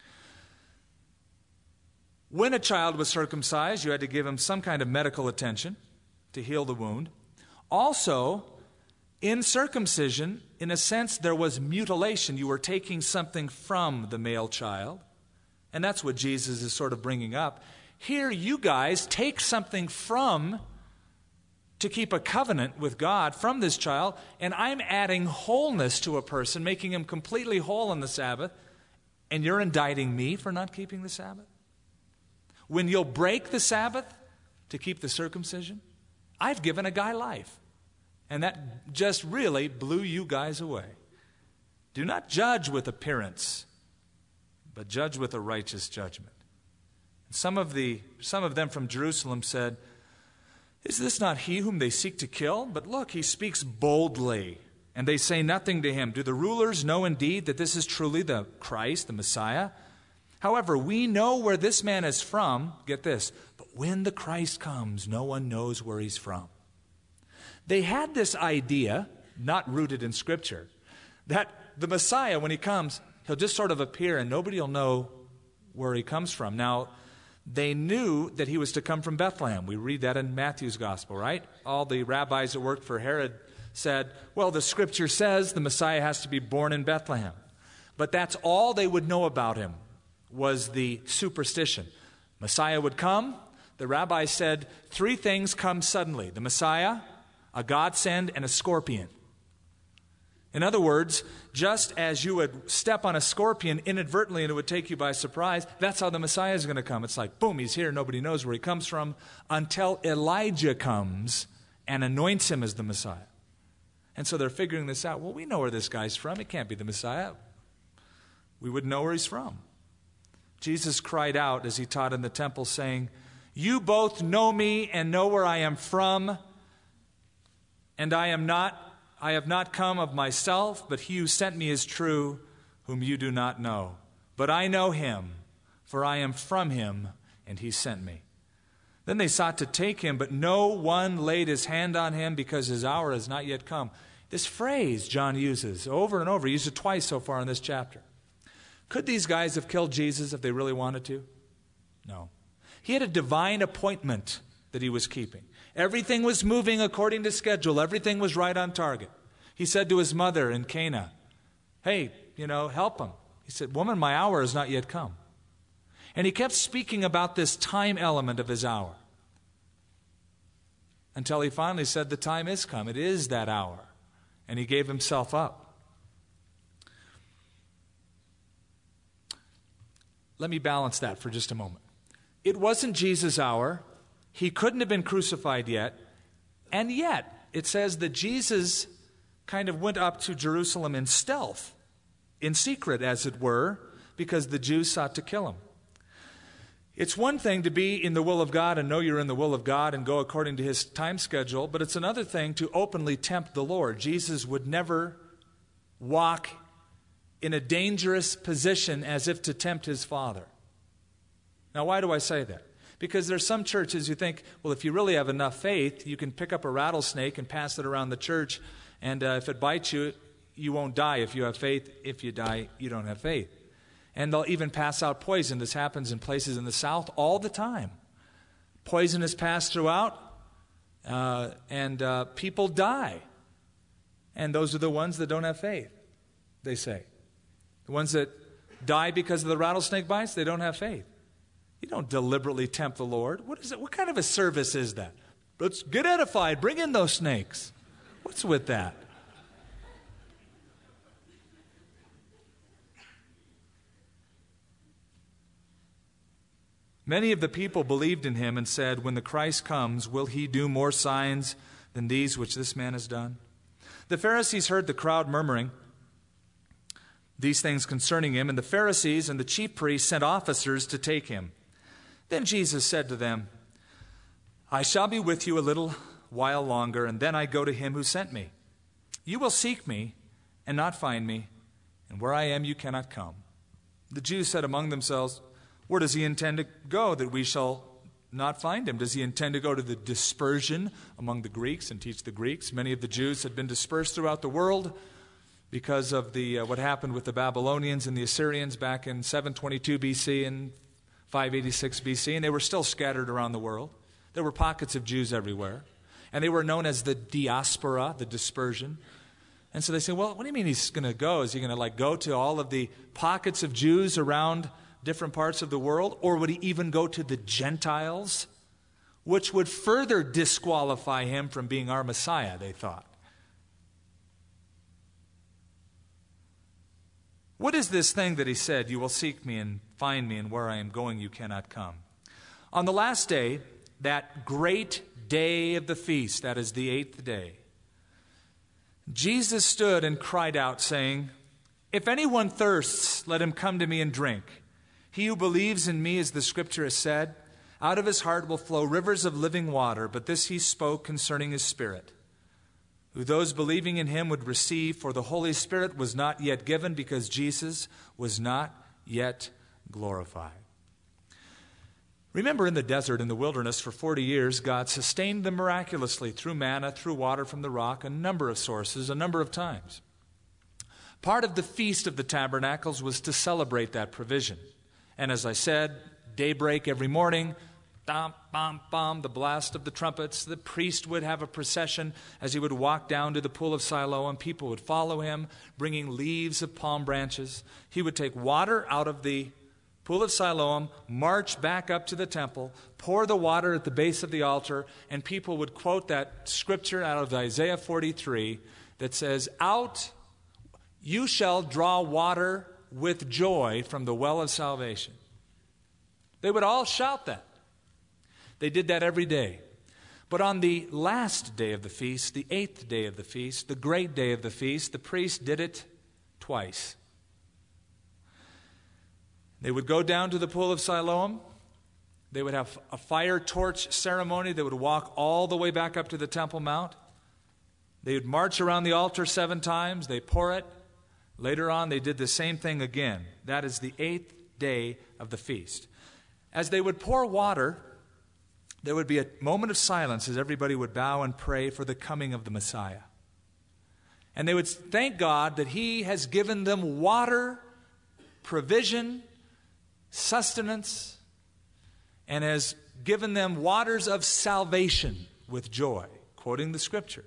When a child was circumcised, you had to give him some kind of medical attention to heal the wound. Also, in circumcision, in a sense, there was mutilation. You were taking something from the male child. And that's what Jesus is sort of bringing up. Here, you guys take something from, to keep a covenant with God from this child, and I'm adding wholeness to a person, making him completely whole on the Sabbath, and you're indicting me for not keeping the Sabbath? When you'll break the Sabbath to keep the circumcision, I've given a guy life. And that just really blew you guys away. Do not judge with appearance, but judge with a righteous judgment. And some of them from Jerusalem said, is this not he whom they seek to kill? But look, he speaks boldly, and they say nothing to him. Do the rulers know indeed that this is truly the Christ, the Messiah? However, we know where this man is from. Get this. But when the Christ comes, no one knows where he's from. They had this idea, not rooted in Scripture, that the Messiah, when he comes, he'll just sort of appear and nobody will know where he comes from. Now, they knew that he was to come from Bethlehem. We read that in Matthew's gospel, right? All the rabbis that worked for Herod said, well, the Scripture says the Messiah has to be born in Bethlehem. But that's all they would know about him, was the superstition. Messiah would come. The rabbi said 3 things come suddenly: the Messiah, a godsend, and a scorpion. In other words, just as you would step on a scorpion inadvertently and it would take you by surprise, that's how the Messiah is going to come. It's like, boom, he's here, nobody knows where he comes from, until Elijah comes and anoints him as the Messiah. And so they're figuring this out. Well, we know where this guy's from. It can't be the Messiah. We wouldn't know where he's from. Jesus cried out as he taught in the temple, saying, you both know me and know where I am from, and I have not come of myself, but he who sent me is true, whom you do not know. But I know him, for I am from him, and he sent me. Then they sought to take him, but no one laid his hand on him, because his hour has not yet come. This phrase John uses over and over. He used it twice so far in this chapter. Could these guys have killed Jesus if they really wanted to? No. He had a divine appointment that he was keeping. Everything was moving according to schedule. Everything was right on target. He said to his mother in Cana, hey, help him. He said, woman, my hour has not yet come. And he kept speaking about this time element of his hour, until he finally said, the time is come. It is that hour. And he gave himself up. Let me balance that for just a moment. It wasn't Jesus' hour. He couldn't have been crucified yet. And yet, it says that Jesus kind of went up to Jerusalem in stealth, in secret, as it were, because the Jews sought to kill him. It's one thing to be in the will of God and know you're in the will of God and go according to his time schedule, but it's another thing to openly tempt the Lord. Jesus would never walk in a dangerous position as if to tempt his Father. Now, why do I say that? Because there's some churches who think, well, if you really have enough faith, you can pick up a rattlesnake and pass it around the church, and if it bites you, you won't die if you have faith. If you die, you don't have faith. And they'll even pass out poison. This happens in places in the South all the time. Poison is passed throughout, and people die. And those are the ones that don't have faith, they say. The ones that die because of the rattlesnake bites, they don't have faith. You don't deliberately tempt the Lord. What is it? What kind of a service is that? Let's get edified. Bring in those snakes. What's with that? Many of the people believed in him and said, when the Christ comes, will he do more signs than these which this man has done? The Pharisees heard the crowd murmuring these things concerning him, and the Pharisees and the chief priests sent officers to take him. Then Jesus said to them, I shall be with you a little while longer, and then I go to him who sent me. You will seek me and not find me, and where I am you cannot come. The Jews said among themselves, where does he intend to go that we shall not find him? Does he intend to go to the dispersion among the Greeks and teach the Greeks? Many of the Jews had been dispersed throughout the world because of what happened with the Babylonians and the Assyrians back in 722 BC and 586 BC, and they were still scattered around the world. There were pockets of Jews everywhere, and they were known as the diaspora, the dispersion. And so they say, well, what do you mean he's going to go? Is he going to go to all of the pockets of Jews around different parts of the world, or would he even go to the Gentiles, which would further disqualify him from being our Messiah, they thought. What is this thing that he said, you will seek me and find me, and where I am going you cannot come? On the last day, that great day of the feast, that is the 8th day, Jesus stood and cried out, saying, if anyone thirsts, let him come to me and drink. He who believes in me, as the scripture has said, out of his heart will flow rivers of living water. But this he spoke concerning his Spirit, who those believing in him would receive, for the Holy Spirit was not yet given, because Jesus was not yet glorified. Remember, in the desert, in the wilderness, for 40 years, God sustained them miraculously through manna, through water from the rock, a number of sources, a number of times. Part of the Feast of the Tabernacles was to celebrate that provision. And as I said, daybreak every morning, bam, bam, bam, the blast of the trumpets. The priest would have a procession as he would walk down to the pool of Siloam. People would follow him, bringing leaves of palm branches. He would take water out of the pool of Siloam, march back up to the temple, pour the water at the base of the altar, and people would quote that scripture out of Isaiah 43 that says, out you shall draw water with joy from the well of salvation. They would all shout that. They did that every day. But on the last day of the feast, the 8th day of the feast, the great day of the feast, the priest did it twice. They would go down to the pool of Siloam. They would have a fire torch ceremony. They would walk all the way back up to the Temple Mount. They would march around the altar 7 times. They pour it. Later on, they did the same thing again. That is the 8th day of the feast. As they would pour water, there would be a moment of silence as everybody would bow and pray for the coming of the Messiah. And they would thank God that he has given them water, provision, sustenance, and has given them waters of salvation with joy, quoting the scripture.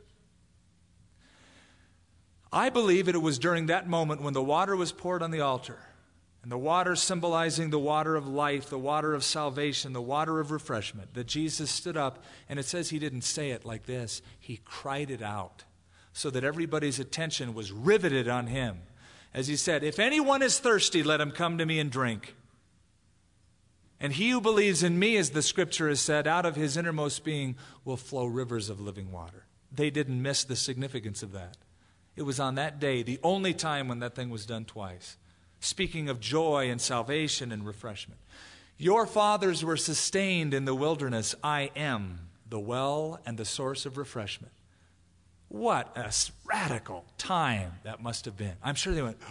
I believe that it was during that moment when the water was poured on the altar, and the water symbolizing the water of life, the water of salvation, the water of refreshment, that Jesus stood up, and it says he didn't say it like this. He cried it out so that everybody's attention was riveted on him. As he said, if anyone is thirsty, let him come to me and drink. And he who believes in me, as the scripture has said, out of his innermost being will flow rivers of living water. They didn't miss the significance of that. It was on that day, the only time when that thing was done twice. Speaking of joy and salvation and refreshment. Your fathers were sustained in the wilderness. I am the well and the source of refreshment. What a radical time that must have been. I'm sure they went,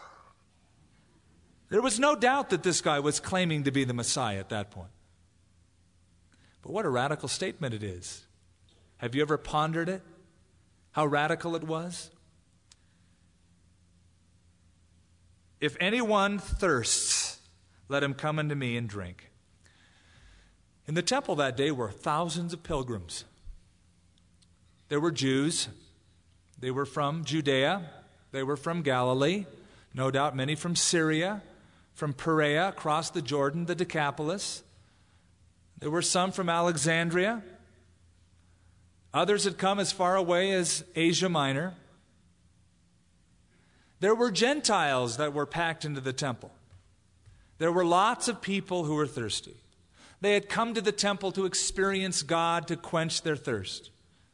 There was no doubt that this guy was claiming to be the Messiah at that point. But what a radical statement it is. Have you ever pondered it? How radical it was? If anyone thirsts, let him come unto me and drink. In the temple that day were thousands of pilgrims. There were Jews. They were from Judea. They were from Galilee. No doubt many from Syria, from Perea, across the Jordan, the Decapolis. There were some from Alexandria. Others had come as far away as Asia Minor. There were Gentiles that were packed into the temple. There were lots of people who were thirsty. They had come to the temple to experience God, to quench their thirst.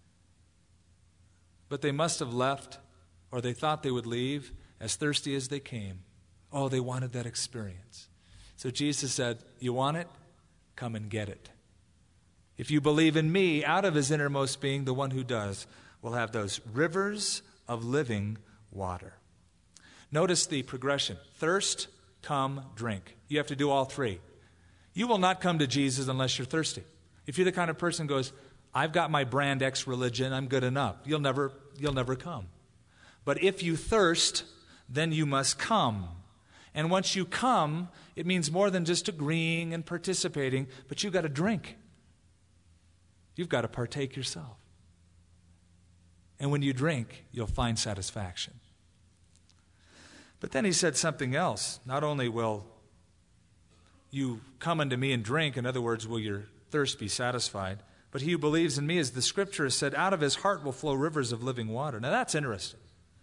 But they must have left, or they thought they would leave, as thirsty as they came. Oh, they wanted that experience. So Jesus said, you want it? Come and get it. If you believe in me, out of his innermost being, the one who does will have those rivers of living water. Notice the progression. Thirst, come, drink. You have to do all three. You will not come to Jesus unless you're thirsty. If you're the kind of person who goes, I've got my brand X religion, I'm good enough, you'll never come. But if you thirst, then you must come. And once you come, it means more than just agreeing and participating, but you've got to drink. You've got to partake yourself. And when you drink, you'll find satisfaction. But then he said something else. Not only will you come unto me and drink, in other words, will your thirst be satisfied, but he who believes in me, as the scripture has said, out of his heart will flow rivers of living water. Now that's interesting.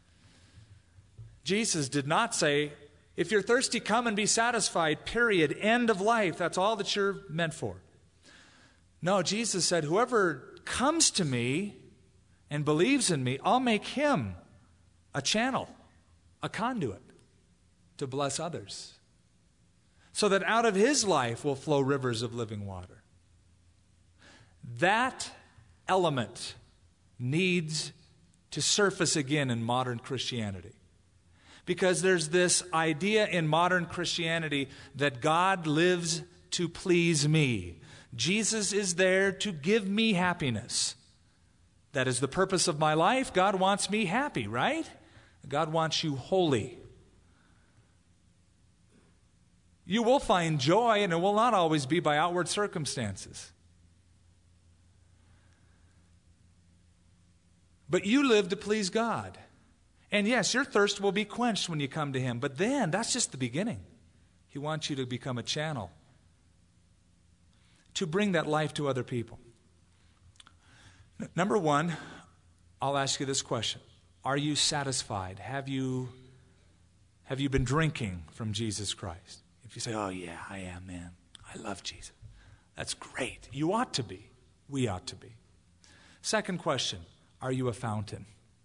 Jesus did not say, if you're thirsty, come and be satisfied, period, end of life. That's all that you're meant for. No, Jesus said, whoever comes to me and believes in me, I'll make him a channel, a conduit to bless others, so that out of his life will flow rivers of living water. That element needs to surface again in modern Christianity. Because there's this idea in modern Christianity that God lives to please me. Jesus is there to give me happiness. That is the purpose of my life. God wants me happy, right? God wants you holy. You will find joy, and it will not always be by outward circumstances. But you live to please God. And yes, your thirst will be quenched when you come to him. But then, that's just the beginning. He wants you to become a channel to bring that life to other people. Number one, I'll ask you this question. Are you satisfied? Have you been drinking from Jesus Christ? If you say, oh yeah, I am, man. I love Jesus. That's great. You ought to be. We ought to be. Second question, are you a fountain?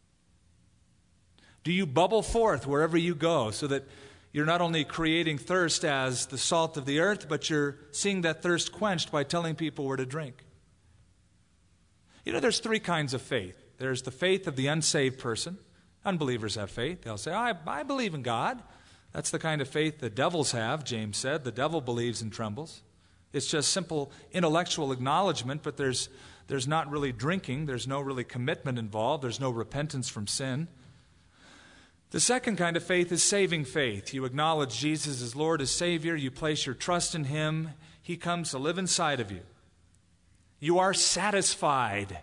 Do you bubble forth wherever you go so that you're not only creating thirst as the salt of the earth, but you're seeing that thirst quenched by telling people where to drink? You know, there's three kinds of faith. There's the faith of the unsaved person. Unbelievers have faith. They'll say, I believe in God. That's the kind of faith the devils have, James said. The devil believes and trembles. It's just simple intellectual acknowledgement, but there's not really drinking. There's no really commitment involved. There's no repentance from sin. The second kind of faith is saving faith. You acknowledge Jesus as Lord, as Savior. You place your trust in him. He comes to live inside of you. You are satisfied.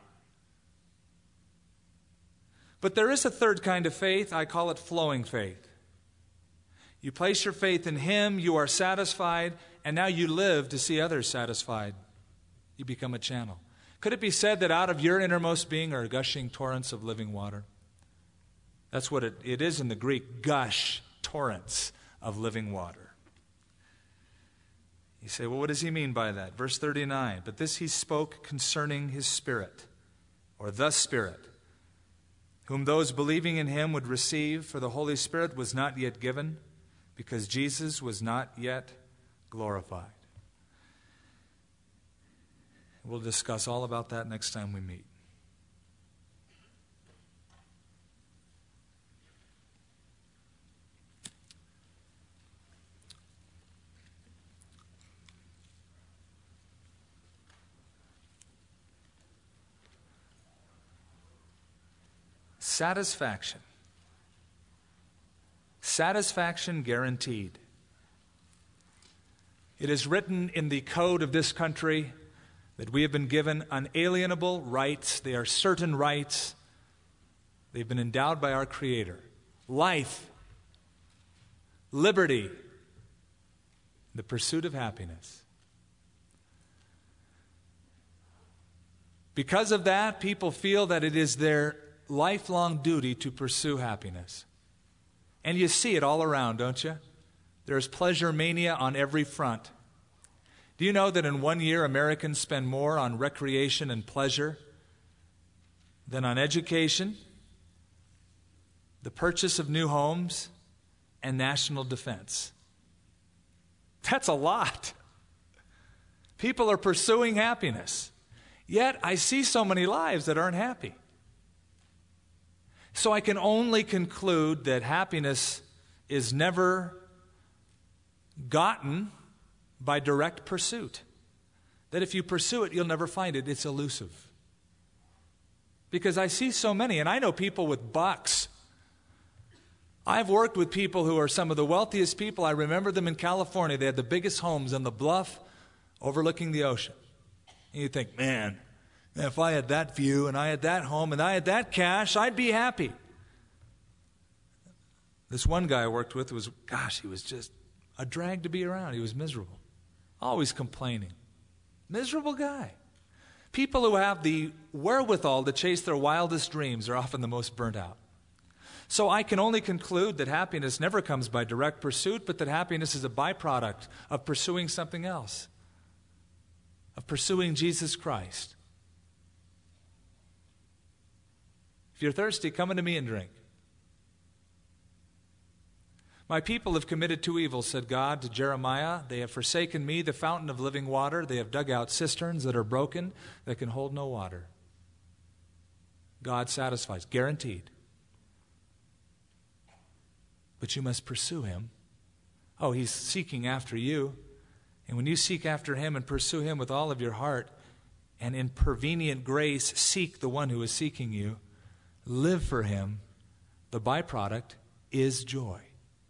But there is a third kind of faith. I call it flowing faith. You place your faith in him. You are satisfied. And now you live to see others satisfied. You become a channel. Could it be said that out of your innermost being are gushing torrents of living water? That's what it is in the Greek, gush, torrents of living water. You say, well, what does he mean by that? Verse 39, but this he spoke concerning his Spirit, or the Spirit, whom those believing in him would receive, for the Holy Spirit was not yet given, because Jesus was not yet glorified. We'll discuss all about that next time we meet. satisfaction. Satisfaction guaranteed. It is written in the code of this country that we have been given unalienable rights. They are certain rights. They've been endowed by our Creator. Life, liberty, the pursuit of happiness. Because of that, people feel that it is their lifelong duty to pursue happiness. And you see it all around, don't you? There's pleasure mania on every front. Do you know that in 1 year, Americans spend more on recreation and pleasure than on education, the purchase of new homes, and national defense? That's a lot. People are pursuing happiness. Yet I see so many lives that aren't happy. So I can only conclude that happiness is never gotten by direct pursuit. That if you pursue it, you'll never find it. It's elusive. Because I see so many, and I know people with bucks. I've worked with people who are some of the wealthiest people. I remember them in California. They had the biggest homes on the bluff overlooking the ocean. And you think, man, if I had that view and I had that home and I had that cash, I'd be happy. This one guy I worked with he was just a drag to be around. He was miserable. Always complaining. Miserable guy. People who have the wherewithal to chase their wildest dreams are often the most burnt out. So I can only conclude that happiness never comes by direct pursuit, but that happiness is a byproduct of pursuing something else, of pursuing Jesus Christ. If you're thirsty, come unto me and drink. My people have committed two evils, said God to Jeremiah. They have forsaken me, the fountain of living water. They have dug out cisterns that are broken, that can hold no water. God satisfies, guaranteed. But you must pursue him. Oh, he's seeking after you. And when you seek after him and pursue him with all of your heart, and in prevenient grace seek the one who is seeking you, live for him, the byproduct is joy.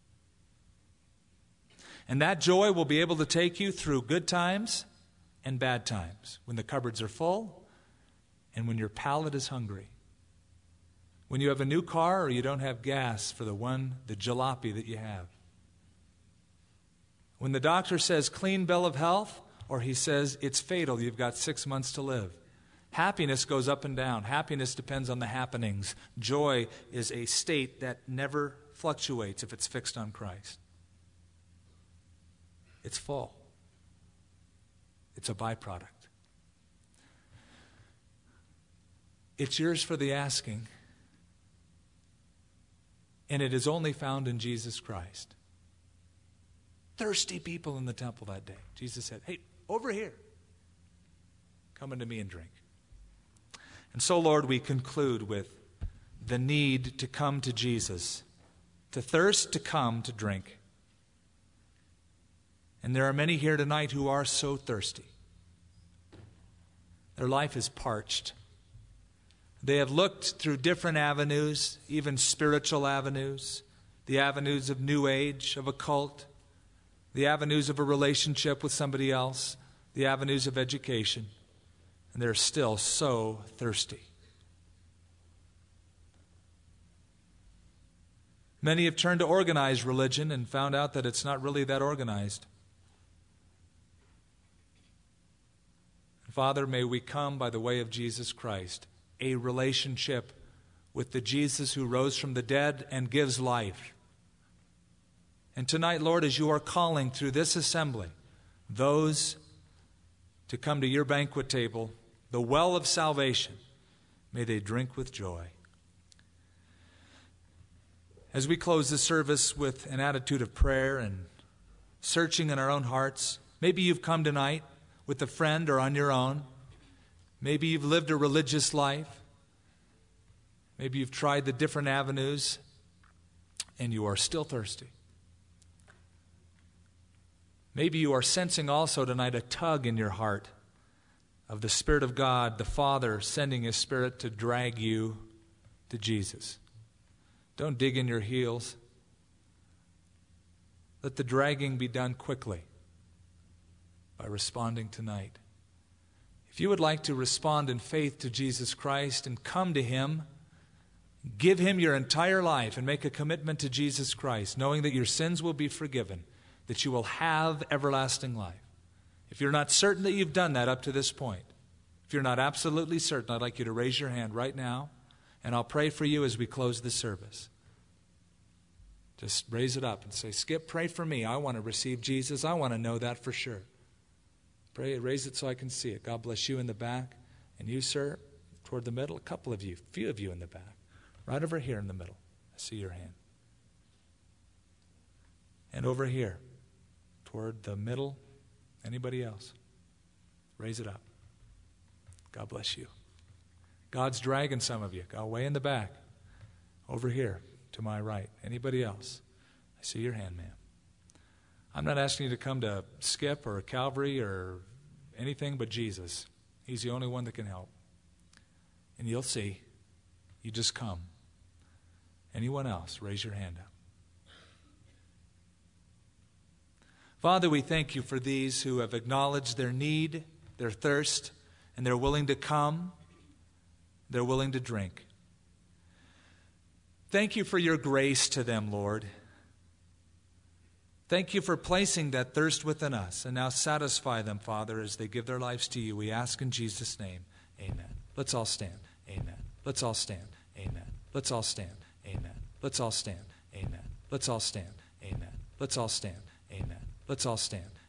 And that joy will be able to take you through good times and bad times, when the cupboards are full and when your palate is hungry. When you have a new car or you don't have gas for the jalopy that you have. When the doctor says clean bill of health, or he says it's fatal, you've got 6 months to live. Happiness goes up and down. Happiness depends on the happenings. Joy is a state that never fluctuates if it's fixed on Christ. It's full. It's a byproduct. It's yours for the asking. And it is only found in Jesus Christ. Thirsty people in the temple that day. Jesus said, hey, over here. Come unto me and drink. And so, Lord, we conclude with the need to come to Jesus. To thirst, to come, to drink. And there are many here tonight who are so thirsty. Their life is parched. They have looked through different avenues, even spiritual avenues, the avenues of New Age, of a cult, the avenues of a relationship with somebody else, the avenues of education, and they're still so thirsty. Many have turned to organized religion and found out that it's not really that organized. Father, may we come by the way of Jesus Christ, a relationship with the Jesus who rose from the dead and gives life. And tonight, Lord, as you are calling through this assembly, those to come to your banquet table, the well of salvation, may they drink with joy. As we close this service with an attitude of prayer and searching in our own hearts, maybe you've come tonight with a friend or on your own. Maybe you've lived a religious life. Maybe you've tried the different avenues and you are still thirsty. Maybe you are sensing also tonight a tug in your heart of the Spirit of God, the Father sending His Spirit to drag you to Jesus. Don't dig in your heels. Let the dragging be done quickly by responding tonight. If you would like to respond in faith to Jesus Christ and come to Him, give Him your entire life and make a commitment to Jesus Christ, knowing that your sins will be forgiven, that you will have everlasting life. If you're not certain that you've done that up to this point, if you're not absolutely certain, I'd like you to raise your hand right now, and I'll pray for you as we close the service. Just raise it up and say, Skip, pray for me. I want to receive Jesus. I want to know that for sure. Pray, raise it so I can see it. God bless you in the back. And you, sir, toward the middle. A couple of you, a few of you in the back. Right over here in the middle. I see your hand. And over here, toward the middle. Anybody else? Raise it up. God bless you. God's dragging some of you. Go way in the back. Over here to my right. Anybody else? I see your hand, ma'am. I'm not asking you to come to Skip or Calvary or anything but Jesus. He's the only one that can help. And you'll see. You just come. Anyone else? Raise your hand up. Father, we thank you for these who have acknowledged their need, their thirst, and they're willing to come. They're willing to drink. Thank you for your grace to them, Lord. Thank you for placing that thirst within us, and now satisfy them, Father, as they give their lives to you. We ask in Jesus' name, amen. Let's all stand. Amen. Let's all stand. Amen. Let's all stand. Amen. Let's all stand. Amen. Let's all stand. Amen. Let's all stand. Amen. Let's all stand.